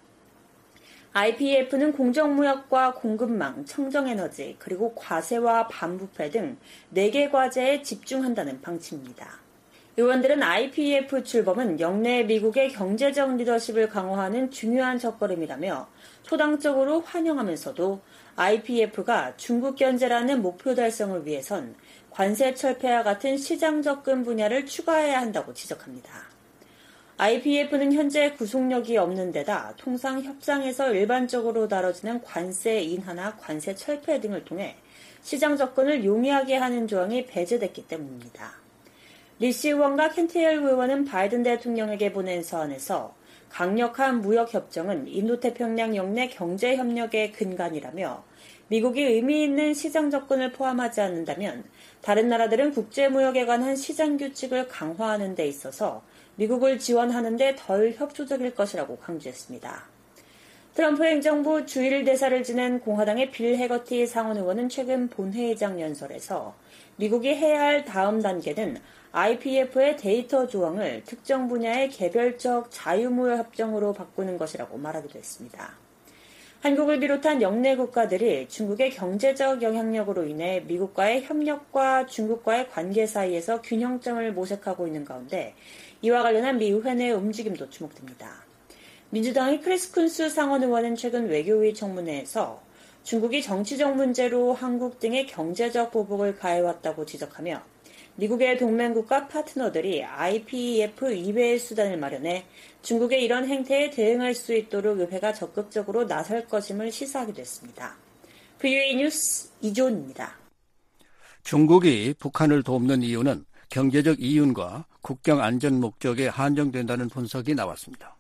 IPEF는 공정무역과 공급망, 청정에너지, 그리고 과세와 반부패 등 4개 과제에 집중한다는 방침입니다. 의원들은 IPEF 출범은 영내 미국의 경제적 리더십을 강화하는 중요한 첫걸음이라며 초당적으로 환영하면서도 IPEF가 중국 견제라는 목표 달성을 위해선 관세 철폐와 같은 시장 접근 분야를 추가해야 한다고 지적합니다. IPEF는 현재 구속력이 없는 데다 통상 협상에서 일반적으로 다뤄지는 관세 인하나 관세 철폐 등을 통해 시장 접근을 용이하게 하는 조항이 배제됐기 때문입니다. 리시 의원과 켄트웰 의원은 바이든 대통령에게 보낸 서한에서 강력한 무역협정은 인도태평양 영내 경제협력의 근간이라며 미국이 의미 있는 시장 접근을 포함하지 않는다면 다른 나라들은 국제무역에 관한 시장 규칙을 강화하는 데 있어서 미국을 지원하는 데 덜 협조적일 것이라고 강조했습니다. 트럼프 행정부 주일 대사를 지낸 공화당의 빌 해거티 상원 의원은 최근 본회의장 연설에서 미국이 해야 할 다음 단계는 IPEF의 데이터 조항을 특정 분야의 개별적 자유무역 협정으로 바꾸는 것이라고 말하기도 했습니다. 한국을 비롯한 영내 국가들이 중국의 경제적 영향력으로 인해 미국과의 협력과 중국과의 관계 사이에서 균형점을 모색하고 있는 가운데 이와 관련한 미 의회 내 움직임도 주목됩니다. 민주당의 크리스 쿤스 상원 의원은 최근 외교위 청문회에서 중국이 정치적 문제로 한국 등의 경제적 보복을 가해왔다고 지적하며 미국의 동맹국가 파트너들이 IPEF 이외의 수단을 마련해 중국의 이런 행태에 대응할 수 있도록 의회가 적극적으로 나설 것임을 시사하기도 했습니다. VOA 뉴스 이조은입니다. 중국이 북한을 돕는 이유는 경제적 이윤과 국경 안전 목적에 한정된다는 분석이 나왔습니다.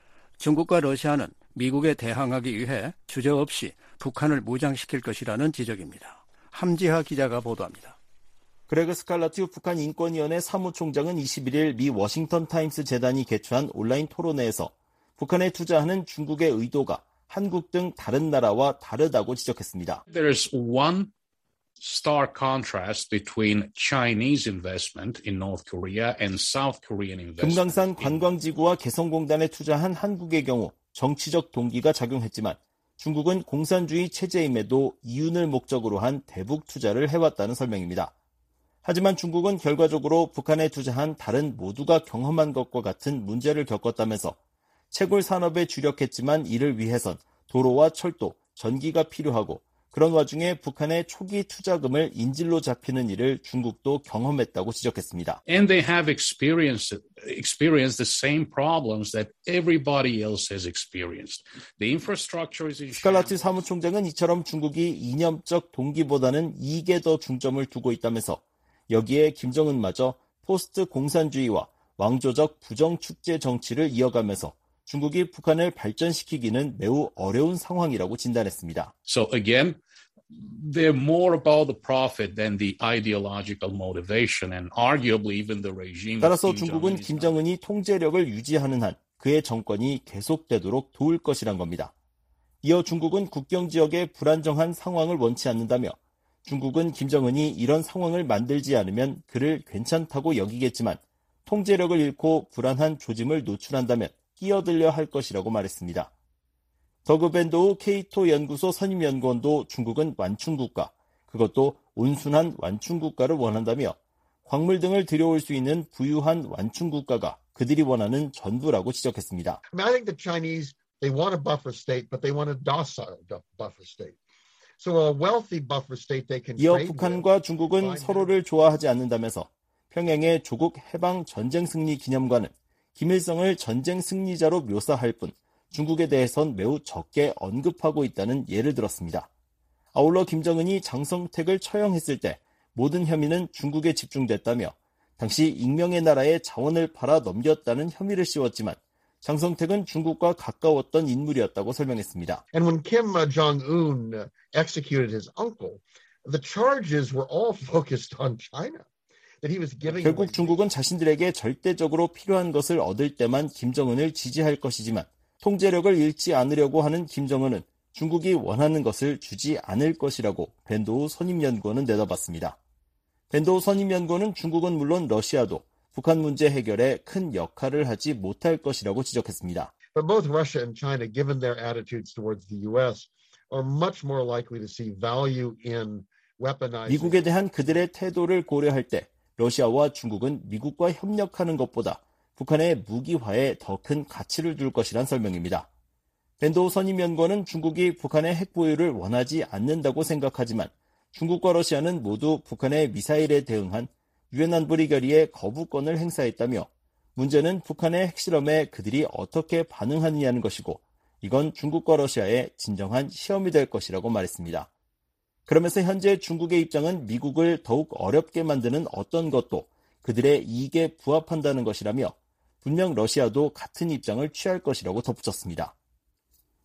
중국과 러시아는 미국에 대항하기 위해 주저없이 북한을 무장시킬 것이라는 지적입니다. 함지하 기자가 보도합니다. 그레그 스칼라트 북한 인권위원회 사무총장은 21일 미 워싱턴 타임스 재단이 개최한 온라인 토론회에서 북한에 투자하는 중국의 의도가 한국 등 다른 나라와 다르다고 지적했습니다. There's one stark contrast between Chinese investment in North Korea and South Korean investment. 금강산 관광지구와 개성공단에 투자한 한국의 경우 정치적 동기가 작용했지만 중국은 공산주의 체제임에도 이윤을 목적으로 한 대북 투자를 해왔다는 설명입니다. 하지만 중국은 결과적으로 북한에 투자한 다른 모두가 경험한 것과 같은 문제를 겪었다면서 채굴 산업에 주력했지만 이를 위해선 도로와 철도, 전기가 필요하고 그런 와중에 북한의 초기 투자금을 인질로 잡히는 일을 중국도 경험했다고 지적했습니다. And they have experienced the same problems that everybody else has experienced. The infrastructure is in 스칼라트 사무총장은 이처럼 중국이 이념적 동기보다는 이익에 더 중점을 두고 있다면서 여기에 김정은마저 포스트 공산주의와 왕조적 부정축제 정치를 이어가면서 중국이 북한을 발전시키기는 매우 어려운 상황이라고 진단했습니다. So again, they're more about the profit than the ideological motivation and arguably even the regime. 따라서 중국은 김정은이 통제력을 유지하는 한 그의 정권이 계속되도록 도울 것이란 겁니다. 이어 중국은 국경 지역의 불안정한 상황을 원치 않는다며 중국은 김정은이 이런 상황을 만들지 않으면 그를 괜찮다고 여기겠지만 통제력을 잃고 불안한 조짐을 노출한다면 끼어들려 할 것이라고 말했습니다. 더그 밴도우 케이토 연구소 선임연구원도 중국은 완충국가, 그것도 온순한 완충국가를 원한다며 광물 등을 들여올 수 있는 부유한 완충국가가 그들이 원하는 전부라고 지적했습니다. I mean, I think the Chinese, they want a buffer state, but they want a docile buffer state. So a wealthy buffer state they can 이어 trade 북한과 중국은 서로를 좋아하지 않는다면서 평양의 조국 해방 전쟁 승리 기념관은 김일성을 전쟁 승리자로 묘사할 뿐 중국에 대해선 매우 적게 언급하고 있다는 예를 들었습니다. 아울러 김정은이 장성택을 처형했을 때 모든 혐의는 중국에 집중됐다며 당시 익명의 나라에 자원을 팔아 넘겼다는 혐의를 씌웠지만 장성택은 중국과 가까웠던 인물이었다고 설명했습니다. And when Kim Jong-un executed his uncle, the charges were all focused on China. That he was giving 결국 중국은 자신들에게 절대적으로 필요한 것을 얻을 때만 김정은을 지지할 것이지만 통제력을 잃지 않으려고 하는 김정은은 중국이 원하는 것을 주지 않을 것이라고 밴도우 선임연구원은 내다봤습니다. 밴도우 선임연구원은 중국은 물론 러시아도 북한 문제 해결에 큰 역할을 하지 못할 것이라고 지적했습니다. But both Russia and China, given their attitudes towards the U.S., are much more likely to see value in weaponizing. 미국에 대한 그들의 태도를 고려할 때 러시아와 중국은 미국과 협력하는 것보다 북한의 무기화에 더 큰 가치를 둘 것이란 설명입니다. 밴도우 선임연구원은 중국이 북한의 핵 보유를 원하지 않는다고 생각하지만 중국과 러시아는 모두 북한의 미사일에 대응한 유엔 안보리 결의에 거부권을 행사했다며 문제는 북한의 핵실험에 그들이 어떻게 반응하느냐는 것이고 이건 중국과 러시아의 진정한 시험이 될 것이라고 말했습니다. 그러면서 현재 중국의 입장은 미국을 더욱 어렵게 만드는 어떤 것도 그들의 이익에 부합한다는 것이라며 분명 러시아도 같은 입장을 취할 것이라고 덧붙였습니다.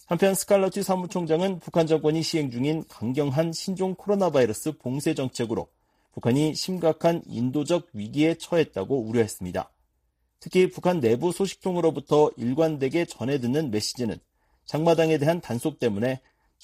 한편 스칼러티 사무총장은 북한 정권이 시행 중인 강경한 신종 코로나 바이러스 봉쇄 정책으로 북한이 심각한 인도적 위기에 처했다고 우려했습니다. 특히 북한 내부 소식통으로부터 일관되게 전해 듣는 메시지는 장마당에 대한 단속 때문에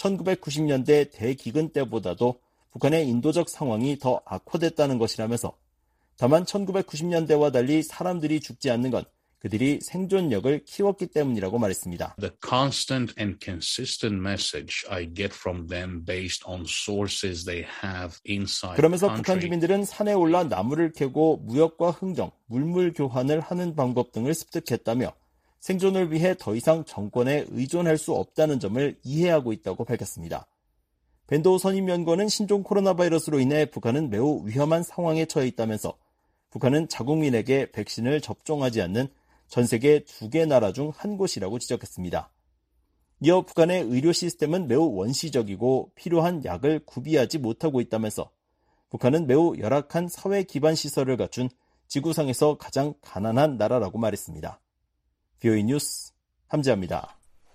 1990년대 대기근 때보다도 북한의 인도적 상황이 더 악화됐다는 것이라면서 다만 1990년대와 달리 사람들이 죽지 않는 건 그들이 생존력을 키웠기 때문이라고 말했습니다. The constant and consistent message I get from them based on sources they have inside 그러면서 the country. 북한 주민들은 산에 올라 나무를 캐고 무역과 흥정, 물물 교환을 하는 방법 등을 습득했다며 생존을 위해 더 이상 정권에 의존할 수 없다는 점을 이해하고 있다고 밝혔습니다. 벤도 선임연구원은 신종 코로나 바이러스로 인해 북한은 매우 위험한 상황에 처해 있다면서 북한은 자국민에게 백신을 접종하지 않는 전 세계 2개 나라 중 한 곳이라고 지적했습니다. 이어 북한의 의료 시스템은 매우 원시적이고 필요한 약을 구비하지 못하고 있다면서 북한은 매우 열악한 사회 기반 시설을 갖춘 지구상에서 가장 가난한 나라라고 말했습니다. VOA 뉴스 함재합니다.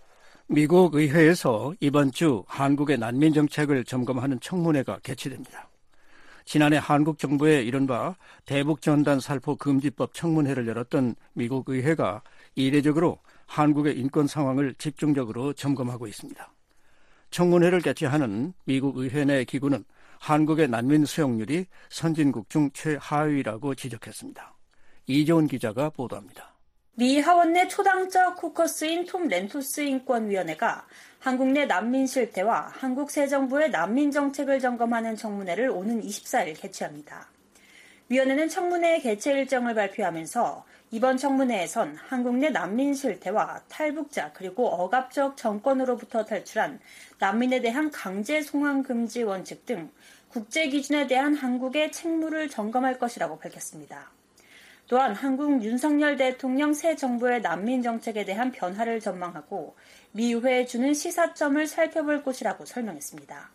미국 의회에서 이번 주 한국의 난민 정책을 점검하는 청문회가 개최됩니다. 지난해 한국 정부의 이른바 대북전단 살포 금지법 청문회를 열었던 미국 의회가 이례적으로 한국의 인권 상황을 집중적으로 점검하고 있습니다. 청문회를 개최하는 미국 의회 내 기구는 한국의 난민 수용률이 선진국 중 최하위라고 지적했습니다. 이재훈 기자가 보도합니다. 미 하원 내 초당적 코커스인 톰 렌토스 인권위원회가 한국 내 난민 실태와 한국 새 정부의 난민 정책을 점검하는 청문회를 오는 24일 개최합니다. 위원회는 청문회 개최 일정을 발표하면서 이번 청문회에선 한국 내 난민 실태와 탈북자 그리고 억압적 정권으로부터 탈출한 난민에 대한 강제 송환 금지 원칙 등 국제 기준에 대한 한국의 책무를 점검할 것이라고 밝혔습니다. 또한 한국 윤석열 대통령 새 정부의 난민 정책에 대한 변화를 전망하고 미 의회에 주는 시사점을 살펴볼 것이라고 설명했습니다.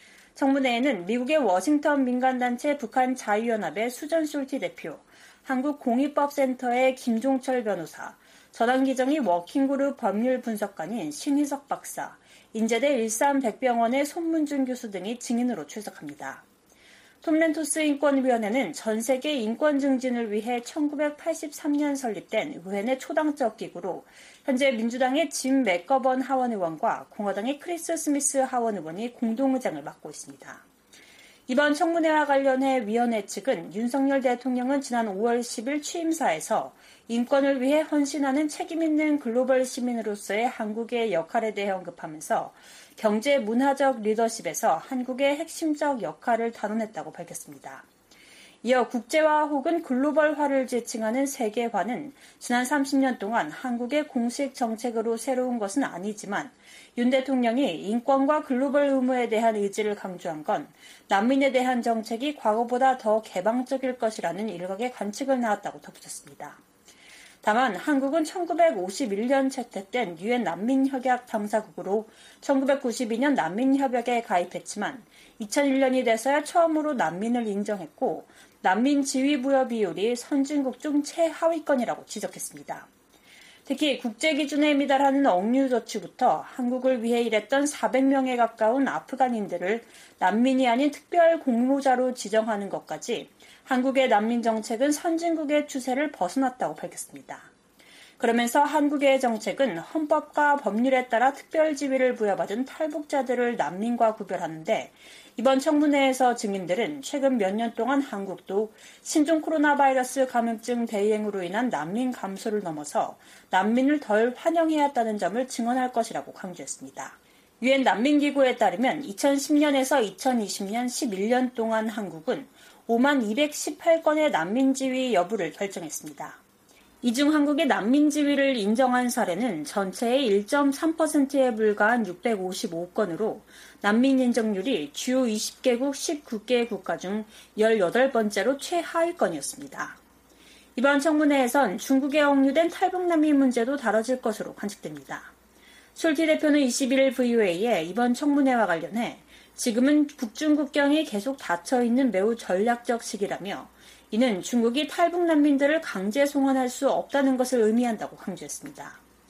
청문회에는 미국의 워싱턴 민간단체 북한 자유연합의 수전 숄티 대표, 한국공익법센터의 김종철 변호사, 전환기정이 워킹그룹 법률 분석관인 신희석 박사, 인제대 일산백병원의 손문준 교수 등이 증인으로 출석합니다. 톰 렌토스 인권위원회는 전 세계 인권 증진을 위해 1983년 설립된 의회 내 초당적 기구로 현재 민주당의 짐 맥거번 하원 의원과 공화당의 크리스 스미스 하원 의원이 공동의장을 맡고 있습니다. 이번 청문회와 관련해 위원회 측은 윤석열 대통령은 지난 5월 10일 취임사에서 인권을 위해 헌신하는 책임 있는 글로벌 시민으로서의 한국의 역할에 대해 언급하면서 경제 문화적 리더십에서 한국의 핵심적 역할을 단언했다고 밝혔습니다. 이어 국제화 혹은 글로벌화를 지칭하는 세계화는 지난 30년 동안 한국의 공식 정책으로 새로운 것은 아니지만 윤 대통령이 인권과 글로벌 의무에 대한 의지를 강조한 건 난민에 대한 정책이 과거보다 더 개방적일 것이라는 일각의 관측을 낳았다고 덧붙였습니다. 다만 한국은 1951년 채택된 유엔 난민협약 당사국으로 1992년 난민협약에 가입했지만 2001년이 돼서야 처음으로 난민을 인정했고 난민 지위부여 비율이 선진국 중 최하위권이라고 지적했습니다. 특히 국제기준에 미달하는 억류 조치부터 한국을 위해 일했던 400명에 가까운 아프간인들을 난민이 아닌 특별 공로자로 지정하는 것까지 한국의 난민 정책은 선진국의 추세를 벗어났다고 밝혔습니다. 그러면서 한국의 정책은 헌법과 법률에 따라 특별 지위를 부여받은 탈북자들을 난민과 구별하는데 이번 청문회에서 증인들은 최근 몇 년 동안 한국도 신종 코로나 바이러스 감염증 대유행으로 인한 난민 감소를 넘어서 난민을 덜 환영해야 했다는 점을 증언할 것이라고 강조했습니다. 유엔 난민기구에 따르면 2010년에서 2020년 11년 동안 한국은 5만 218건의 난민 지위 여부를 결정했습니다. 이 중 한국의 난민 지위를 인정한 사례는 전체의 1.3%에 불과한 655건으로 난민 인정률이 주요 20개국 19개 국가 중 18번째로 최하위권이었습니다. 이번 청문회에선 중국에 억류된 탈북난민 문제도 다뤄질 것으로 관측됩니다. 숄티 대표는 21일 VOA에 이번 청문회와 관련해 지금은 북중 국경이 계속 닫혀있는 매우 전략적 시기라며 이는 중국이 탈북 난민들을 강제 송환할 수 없다는 것을 의미한다고 강조했습니다.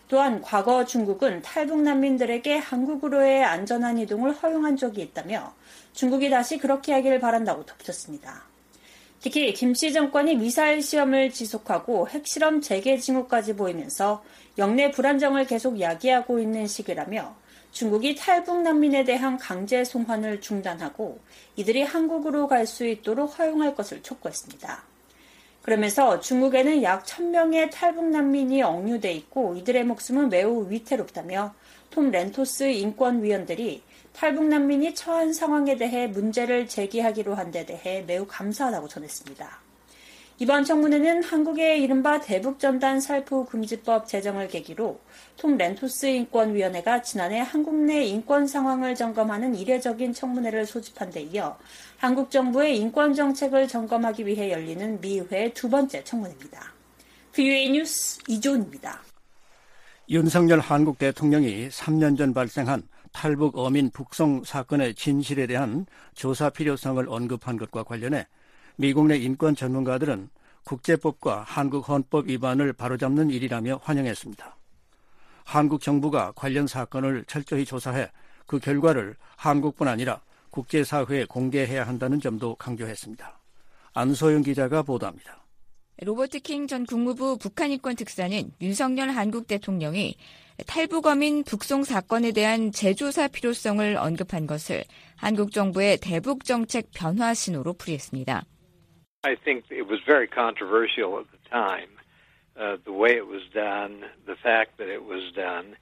또한 과거 중국은 탈북 난민들에게 한국으로의 안전한 이동을 허용한 적이 있다며 중국이 다시 그렇게 하기를 바란다고 덧붙였습니다. 특히 김씨 정권이 미사일 시험을 지속하고 핵실험 재개 징후까지 보이면서 영내 불안정을 계속 야기하고 있는 시기라며 중국이 탈북 난민에 대한 강제 송환을 중단하고 이들이 한국으로 갈 수 있도록 허용할 것을 촉구했습니다. 그러면서 중국에는 약 1,000명의 탈북 난민이 억류돼 있고 이들의 목숨은 매우 위태롭다며 톰 렌토스 인권위원들이 탈북 난민이 처한 상황에 대해 문제를 제기하기로 한 데 대해 매우 감사하다고 전했습니다. 이번 청문회는 한국의 이른바 대북전단 살포 금지법 제정을 계기로 톰 렌토스 인권위원회가 지난해 한국 내 인권 상황을 점검하는 이례적인 청문회를 소집한 데 이어 한국 정부의 인권 정책을 점검하기 위해 열리는 미 의회의 두 번째 청문회입니다. VOA 뉴스 이조은입니다. 윤석열 한국 대통령이 3년 전 발생한 탈북 어민 북송 사건의 진실에 대한 조사 필요성을 언급한 것과 관련해 미국 내 인권 전문가들은 국제법과 한국 헌법 위반을 바로잡는 일이라며 환영했습니다. 한국 정부가 관련 사건을 철저히 조사해 그 결과를 한국뿐 아니라 국제사회에 공개해야 한다는 점도 강조했습니다. 안소영 기자가 보도합니다. 로버트 킹 전 국무부 북한인권 특사는 윤석열 한국 대통령이 탈북어민 북송 사건에 대한 재조사 필요성을 언급한 것을 한국 정부의 대북 정책 변화 신호로 풀이했습니다. I think it was very controversial at the time, the way it was done, the fact that it was done,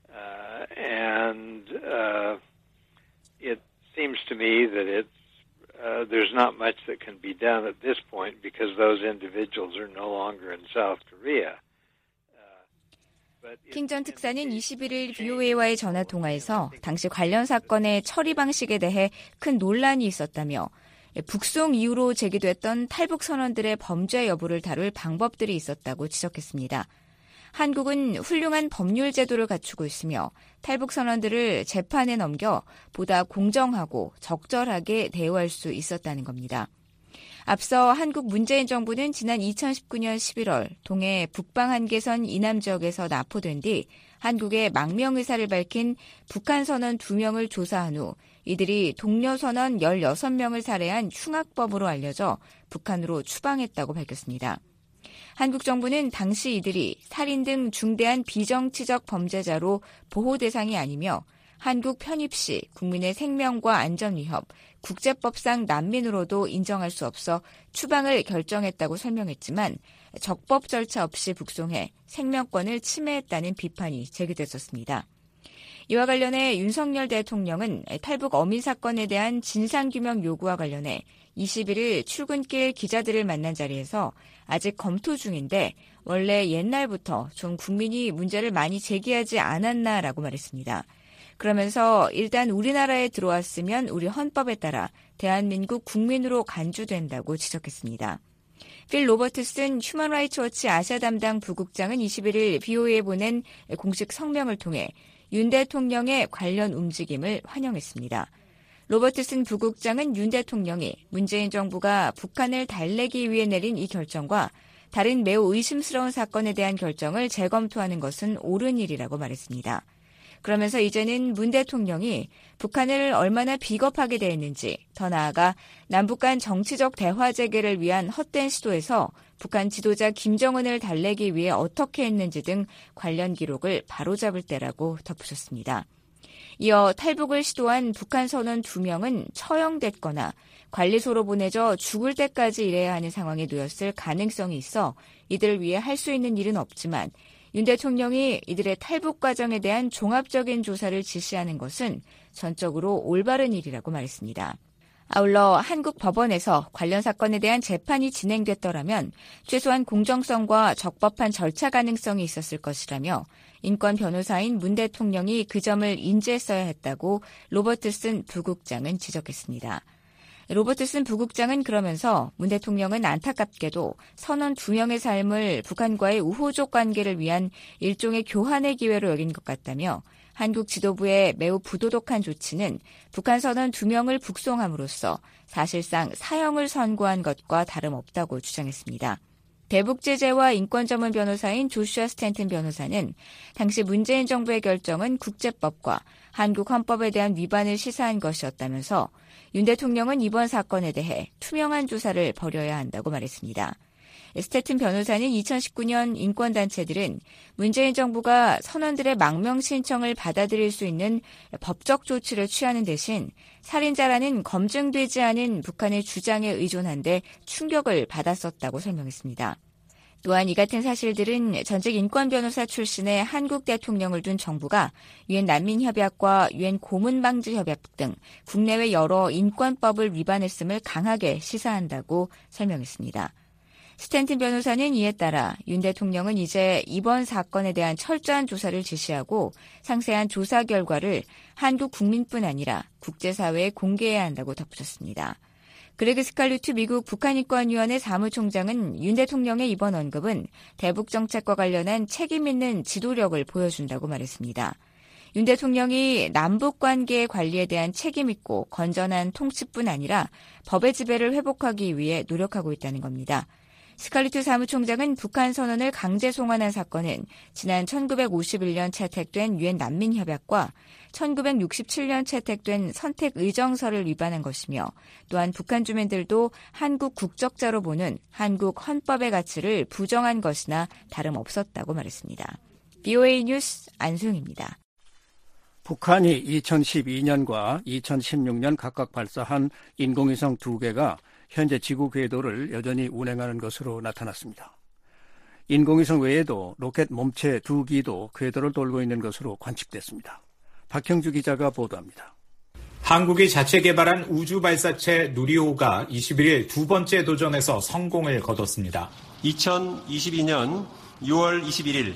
and it seems to me that there's not much that can be done at this point because those individuals are no longer in South Korea. 킹 전 특사는 21일 VOA와의 전화 통화에서 당시 관련 사건의 처리 방식에 대해 큰 논란이 있었다며 북송 이후로 제기됐던 탈북 선원들의 범죄 여부를 다룰 방법들이 있었다고 지적했습니다. 한국은 훌륭한 법률 제도를 갖추고 있으며 탈북 선원들을 재판에 넘겨 보다 공정하고 적절하게 대우할 수 있었다는 겁니다. 앞서 한국 문재인 정부는 지난 2019년 11월 동해 북방 한계선 이남 지역에서 납포된 뒤 한국에 망명 의사를 밝힌 북한 선원 2명을 조사한 후 이들이 동료 선원 16명을 살해한 흉악범으로 알려져 북한으로 추방했다고 밝혔습니다. 한국 정부는 당시 이들이 살인 등 중대한 비정치적 범죄자로 보호 대상이 아니며 한국 편입 시 국민의 생명과 안전 위협, 국제법상 난민으로도 인정할 수 없어 추방을 결정했다고 설명했지만 적법 절차 없이 북송해 생명권을 침해했다는 비판이 제기됐었습니다. 이와 관련해 윤석열 대통령은 탈북 어민 사건에 대한 진상규명 요구와 관련해 21일 출근길 기자들을 만난 자리에서 아직 검토 중인데 원래 옛날부터 좀 국민이 문제를 많이 제기하지 않았나라고 말했습니다. 그러면서 일단 우리나라에 들어왔으면 우리 헌법에 따라 대한민국 국민으로 간주된다고 지적했습니다. 필 로버트슨 휴먼 라이츠 워치 아시아 담당 부국장은 21일 BOA에 보낸 공식 성명을 통해 윤 대통령의 관련 움직임을 환영했습니다. 로버트슨 부국장은 윤 대통령이 문재인 정부가 북한을 달래기 위해 내린 이 결정과 다른 매우 의심스러운 사건에 대한 결정을 재검토하는 것은 옳은 일이라고 말했습니다. 그러면서 이제는 문 대통령이 북한을 얼마나 비겁하게 대했는지, 더 나아가 남북 간 정치적 대화 재개를 위한 헛된 시도에서 북한 지도자 김정은을 달래기 위해 어떻게 했는지 등 관련 기록을 바로잡을 때라고 덧붙였습니다. 이어 탈북을 시도한 북한 선원 2명은 처형됐거나 관리소로 보내져 죽을 때까지 일해야 하는 상황에 놓였을 가능성이 있어 이들을 위해 할 수 있는 일은 없지만 윤 대통령이 이들의 탈북 과정에 대한 종합적인 조사를 지시하는 것은 전적으로 올바른 일이라고 말했습니다. 아울러 한국 법원에서 관련 사건에 대한 재판이 진행됐더라면 최소한 공정성과 적법한 절차 가능성이 있었을 것이라며 인권 변호사인 문 대통령이 그 점을 인지했어야 했다고 로버트슨 부국장은 지적했습니다. 로버트슨 부국장은 그러면서 문 대통령은 안타깝게도 선원 2명의 삶을 북한과의 우호적 관계를 위한 일종의 교환의 기회로 여긴 것 같다며 한국 지도부의 매우 부도덕한 조치는 북한 선원 2명을 북송함으로써 사실상 사형을 선고한 것과 다름없다고 주장했습니다. 대북 제재와 인권 전문 변호사인 조슈아 스탠튼 변호사는 당시 문재인 정부의 결정은 국제법과 한국 헌법에 대한 위반을 시사한 것이었다면서 윤 대통령은 이번 사건에 대해 투명한 조사를 벌여야 한다고 말했습니다. 스탠튼 변호사는 2019년 인권단체들은 문재인 정부가 선원들의 망명 신청을 받아들일 수 있는 법적 조치를 취하는 대신 살인자라는 검증되지 않은 북한의 주장에 의존한 데 충격을 받았었다고 설명했습니다. 또한 이 같은 사실들은 전직 인권변호사 출신의 한국 대통령을 둔 정부가 유엔 난민협약과 유엔 고문방지협약 등 국내외 여러 인권법을 위반했음을 강하게 시사한다고 설명했습니다. 스탠튼 변호사는 이에 따라 윤 대통령은 이제 이번 사건에 대한 철저한 조사를 지시하고 상세한 조사 결과를 한국 국민뿐 아니라 국제사회에 공개해야 한다고 덧붙였습니다. 그레그 스칼루트 미국 북한인권위원회 사무총장은 윤 대통령의 이번 언급은 대북 정책과 관련한 책임 있는 지도력을 보여준다고 말했습니다. 윤 대통령이 남북 관계의 관리에 대한 책임 있고 건전한 통치뿐 아니라 법의 지배를 회복하기 위해 노력하고 있다는 겁니다. 스칼루트 사무총장은 북한 선언을 강제 송환한 사건은 지난 1951년 채택된 유엔 난민협약과 1967년 채택된 선택의정서를 위반한 것이며 또한 북한 주민들도 한국 국적자로 보는 한국 헌법의 가치를 부정한 것이나 다름없었다고 말했습니다. BOA 뉴스 안수영입니다. 북한이 2012년과 2016년 각각 발사한 인공위성 2개가 현재 지구 궤도를 여전히 운행하는 것으로 나타났습니다. 인공위성 외에도 로켓 몸체 2기도 궤도를 돌고 있는 것으로 관측됐습니다. 박형주 기자가 보도합니다. 한국이 자체 개발한 우주 발사체 누리호가 21일 두 번째 도전에서 성공을 거뒀습니다. 2022년 6월 21일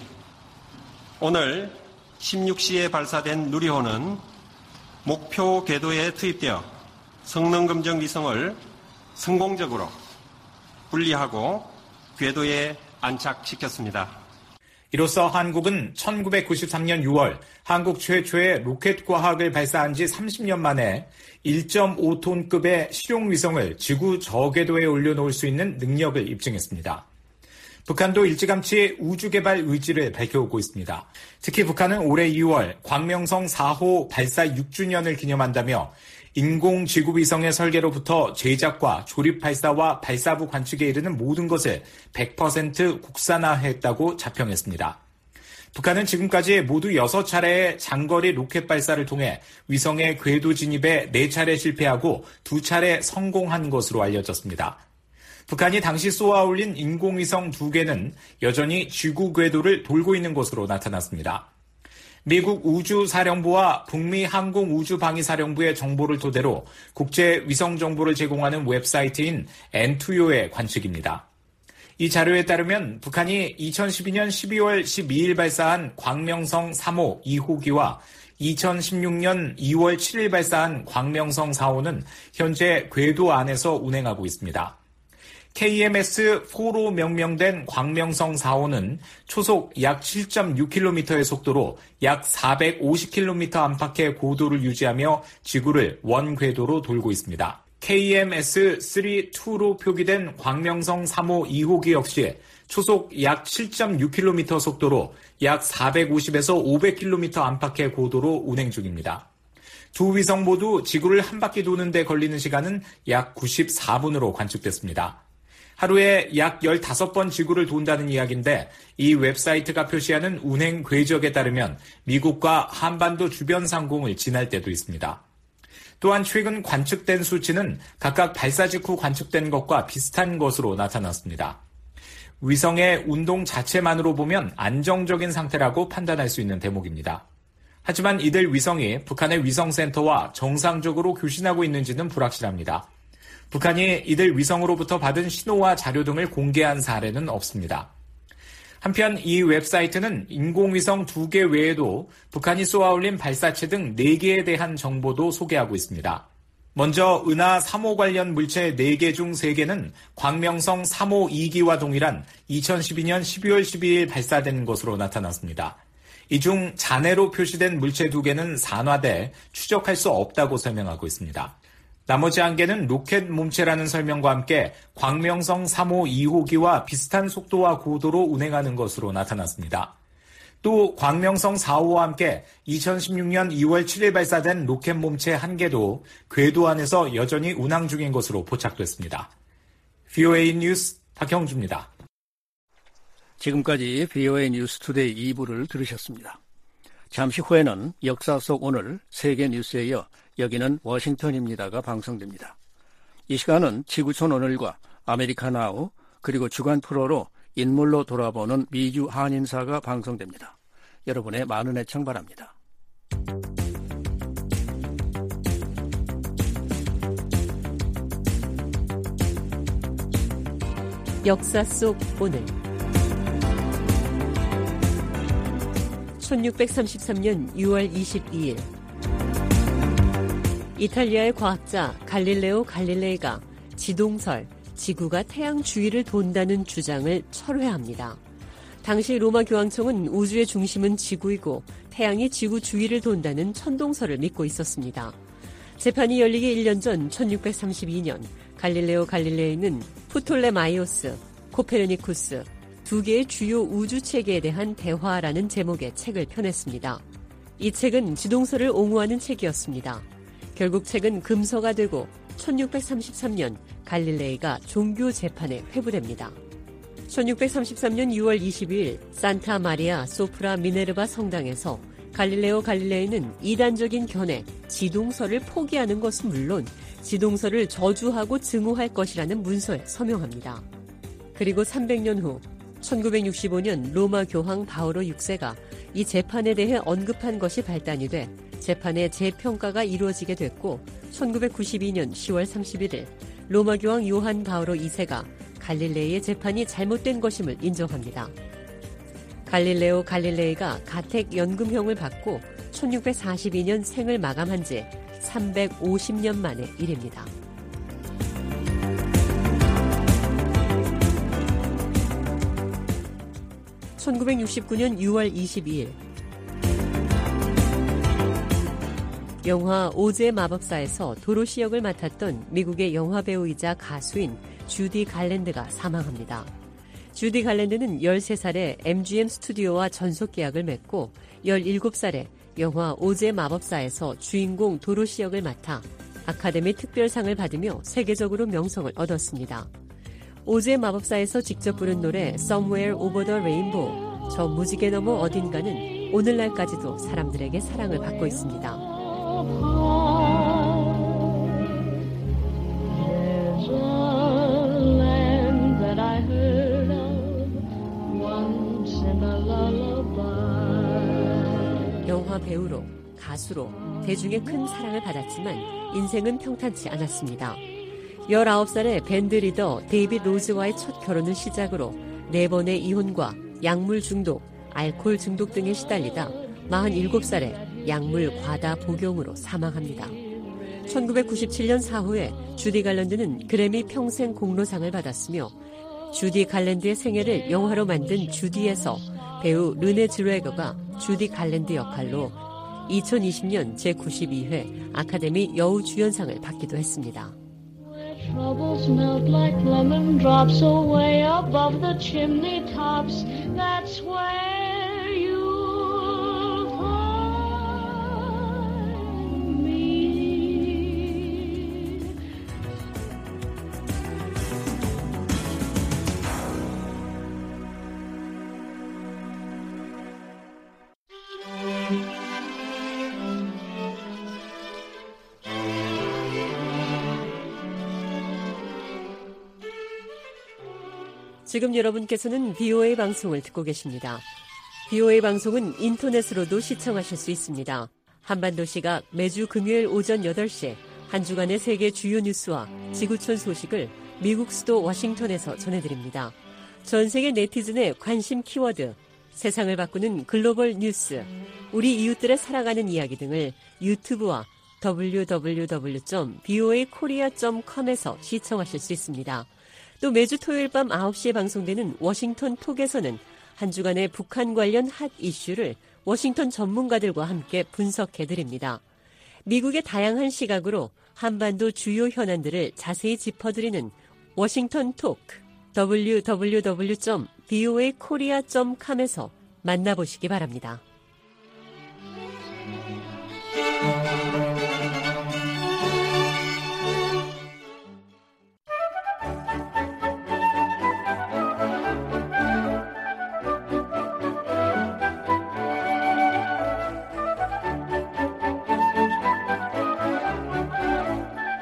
오늘 16시에 발사된 누리호는 목표 궤도에 투입되어 성능 검정 위성을 성공적으로 분리하고 궤도에 안착시켰습니다. 이로써 한국은 1993년 6월 한국 최초의 로켓 과학을 발사한 지 30년 만에 1.5톤급의 실용 위성을 지구 저궤도에 올려놓을 수 있는 능력을 입증했습니다. 북한도 일찌감치 우주 개발 의지를 밝혀오고 있습니다. 특히 북한은 올해 2월 광명성 4호 발사 6주년을 기념한다며 인공지구위성의 설계로부터 제작과 조립 발사와 발사부 관측에 이르는 모든 것을 100% 국산화했다고 자평했습니다. 북한은 지금까지 모두 6차례의 장거리 로켓 발사를 통해 위성의 궤도 진입에 4차례 실패하고 2차례 성공한 것으로 알려졌습니다. 북한이 당시 쏘아 올린 인공위성 2개는 여전히 지구 궤도를 돌고 있는 것으로 나타났습니다. 미국 우주사령부와 북미 항공우주방위사령부의 정보를 토대로 국제 위성 정보를 제공하는 웹사이트인 엔투요의 관측입니다. 이 자료에 따르면 북한이 2012년 12월 12일 발사한 광명성 3호 2호기와 2016년 2월 7일 발사한 광명성 4호는 현재 궤도 안에서 운행하고 있습니다. KMS-4로 명명된 광명성 4호는 초속 약 7.6km의 속도로 약 450km 안팎의 고도를 유지하며 지구를 원궤도로 돌고 있습니다. KMS-3-2로 표기된 광명성 3호 2호기 역시 초속 약 7.6km 속도로 약 450에서 500km 안팎의 고도로 운행 중입니다. 두 위성 모두 지구를 한 바퀴 도는 데 걸리는 시간은 약 94분으로 관측됐습니다. 하루에 약 15번 지구를 돈다는 이야기인데 이 웹사이트가 표시하는 운행 궤적에 따르면 미국과 한반도 주변 상공을 지날 때도 있습니다. 또한 최근 관측된 수치는 각각 발사 직후 관측된 것과 비슷한 것으로 나타났습니다. 위성의 운동 자체만으로 보면 안정적인 상태라고 판단할 수 있는 대목입니다. 하지만 이들 위성이 북한의 위성센터와 정상적으로 교신하고 있는지는 불확실합니다. 북한이 이들 위성으로부터 받은 신호와 자료 등을 공개한 사례는 없습니다. 한편 이 웹사이트는 인공위성 2개 외에도 북한이 쏘아올린 발사체 등 4개에 대한 정보도 소개하고 있습니다. 먼저 은하 3호 관련 물체 4개 중 3개는 광명성 3호 2기와 동일한 2012년 12월 12일 발사된 것으로 나타났습니다. 이 중 잔해로 표시된 물체 2개는 산화돼 추적할 수 없다고 설명하고 있습니다. 나머지 한 개는 로켓 몸체라는 설명과 함께 광명성 3호 2호기와 비슷한 속도와 고도로 운행하는 것으로 나타났습니다. 또 광명성 4호와 함께 2016년 2월 7일 발사된 로켓 몸체 한 개도 궤도 안에서 여전히 운항 중인 것으로 포착됐습니다. VOA 뉴스 박형주입니다. 지금까지 VOA 뉴스 투데이 2부를 들으셨습니다. 잠시 후에는 역사 속 오늘 세계 뉴스에 이어 여기는 워싱턴입니다가 방송됩니다. 이 시간은 지구촌 오늘과 아메리카 나우 그리고 주간 프로로 인물로 돌아보는 미주 한인사가 방송됩니다. 여러분의 많은 애청 바랍니다. 역사 속 오늘 1633년 6월 22일 이탈리아의 과학자 갈릴레오 갈릴레이가 지동설, 지구가 태양 주위를 돈다는 주장을 철회합니다. 당시 로마 교황청은 우주의 중심은 지구이고 태양이 지구 주위를 돈다는 천동설을 믿고 있었습니다. 재판이 열리기 1년 전 1632년 갈릴레오 갈릴레이는 프톨레마이오스, 코페르니쿠스 두 개의 주요 우주 체계에 대한 대화라는 제목의 책을 펴냈습니다. 이 책은 지동설을 옹호하는 책이었습니다. 결국 책은 금서가 되고 1633년 갈릴레이가 종교 재판에 회부됩니다. 1633년 6월 22일 산타 마리아 소프라 미네르바 성당에서 갈릴레오 갈릴레이는 이단적인 견해, 지동설을 포기하는 것은 물론 지동설을 저주하고 증오할 것이라는 문서에 서명합니다. 그리고 300년 후 1965년 로마 교황 바오로 6세가 이 재판에 대해 언급한 것이 발단이 돼 재판의 재평가가 이루어지게 됐고 1992년 10월 31일 로마 교황 요한 바오로 2세가 갈릴레이의 재판이 잘못된 것임을 인정합니다. 갈릴레오 갈릴레이가 가택 연금형을 받고 1642년 생을 마감한 지 350년 만의 일입니다. 1969년 6월 22일 영화 오즈의 마법사에서 도로시 역을 맡았던 미국의 영화배우이자 가수인 주디 갈랜드가 사망합니다. 주디 갈랜드는 13살에 MGM 스튜디오와 전속 계약을 맺고 17살에 영화 오즈의 마법사에서 주인공 도로시 역을 맡아 아카데미 특별상을 받으며 세계적으로 명성을 얻었습니다. 오즈의 마법사에서 직접 부른 노래 Somewhere Over the Rainbow, 저 무지개 너머 어딘가는 오늘날까지도 사람들에게 사랑을 받고 있습니다. 영화 배우로, 가수로 대중의 큰 사랑을 받았지만 인생은 평탄치 않았습니다. 19살에 밴드 리더 데이빗 로즈와의 첫 결혼을 시작으로 4번의 이혼과 약물 중독, 알코올 중독 등에 시달리다 47살에 약물 과다 복용으로 사망합니다. 1997년 사후에 주디 갈랜드는 그래미 평생 공로상을 받았으며 주디 갈랜드의 생애를 영화로 만든 주디에서 배우 르네 즈루에거가 주디 갈랜드 역할로 2020년 제92회 아카데미 여우주연상을 받기도 했습니다. Troubles melt like lemon drops away above the chimney tops. That's where you'll find me. 지금 여러분께서는 VOA 방송을 듣고 계십니다. VOA 방송은 인터넷으로도 시청하실 수 있습니다. 한반도 시각 매주 금요일 오전 8시 한 주간의 세계 주요 뉴스와 지구촌 소식을 미국 수도 워싱턴에서 전해드립니다. 전 세계 네티즌의 관심 키워드, 세상을 바꾸는 글로벌 뉴스, 우리 이웃들의 살아가는 이야기 등을 유튜브와 www.voakorea.com에서 시청하실 수 있습니다. 또 매주 토요일 밤 9시에 방송되는 워싱턴 톡에서는 한 주간의 북한 관련 핫 이슈를 워싱턴 전문가들과 함께 분석해드립니다. 미국의 다양한 시각으로 한반도 주요 현안들을 자세히 짚어드리는 워싱턴 토크 www.voakorea.com에서 만나보시기 바랍니다.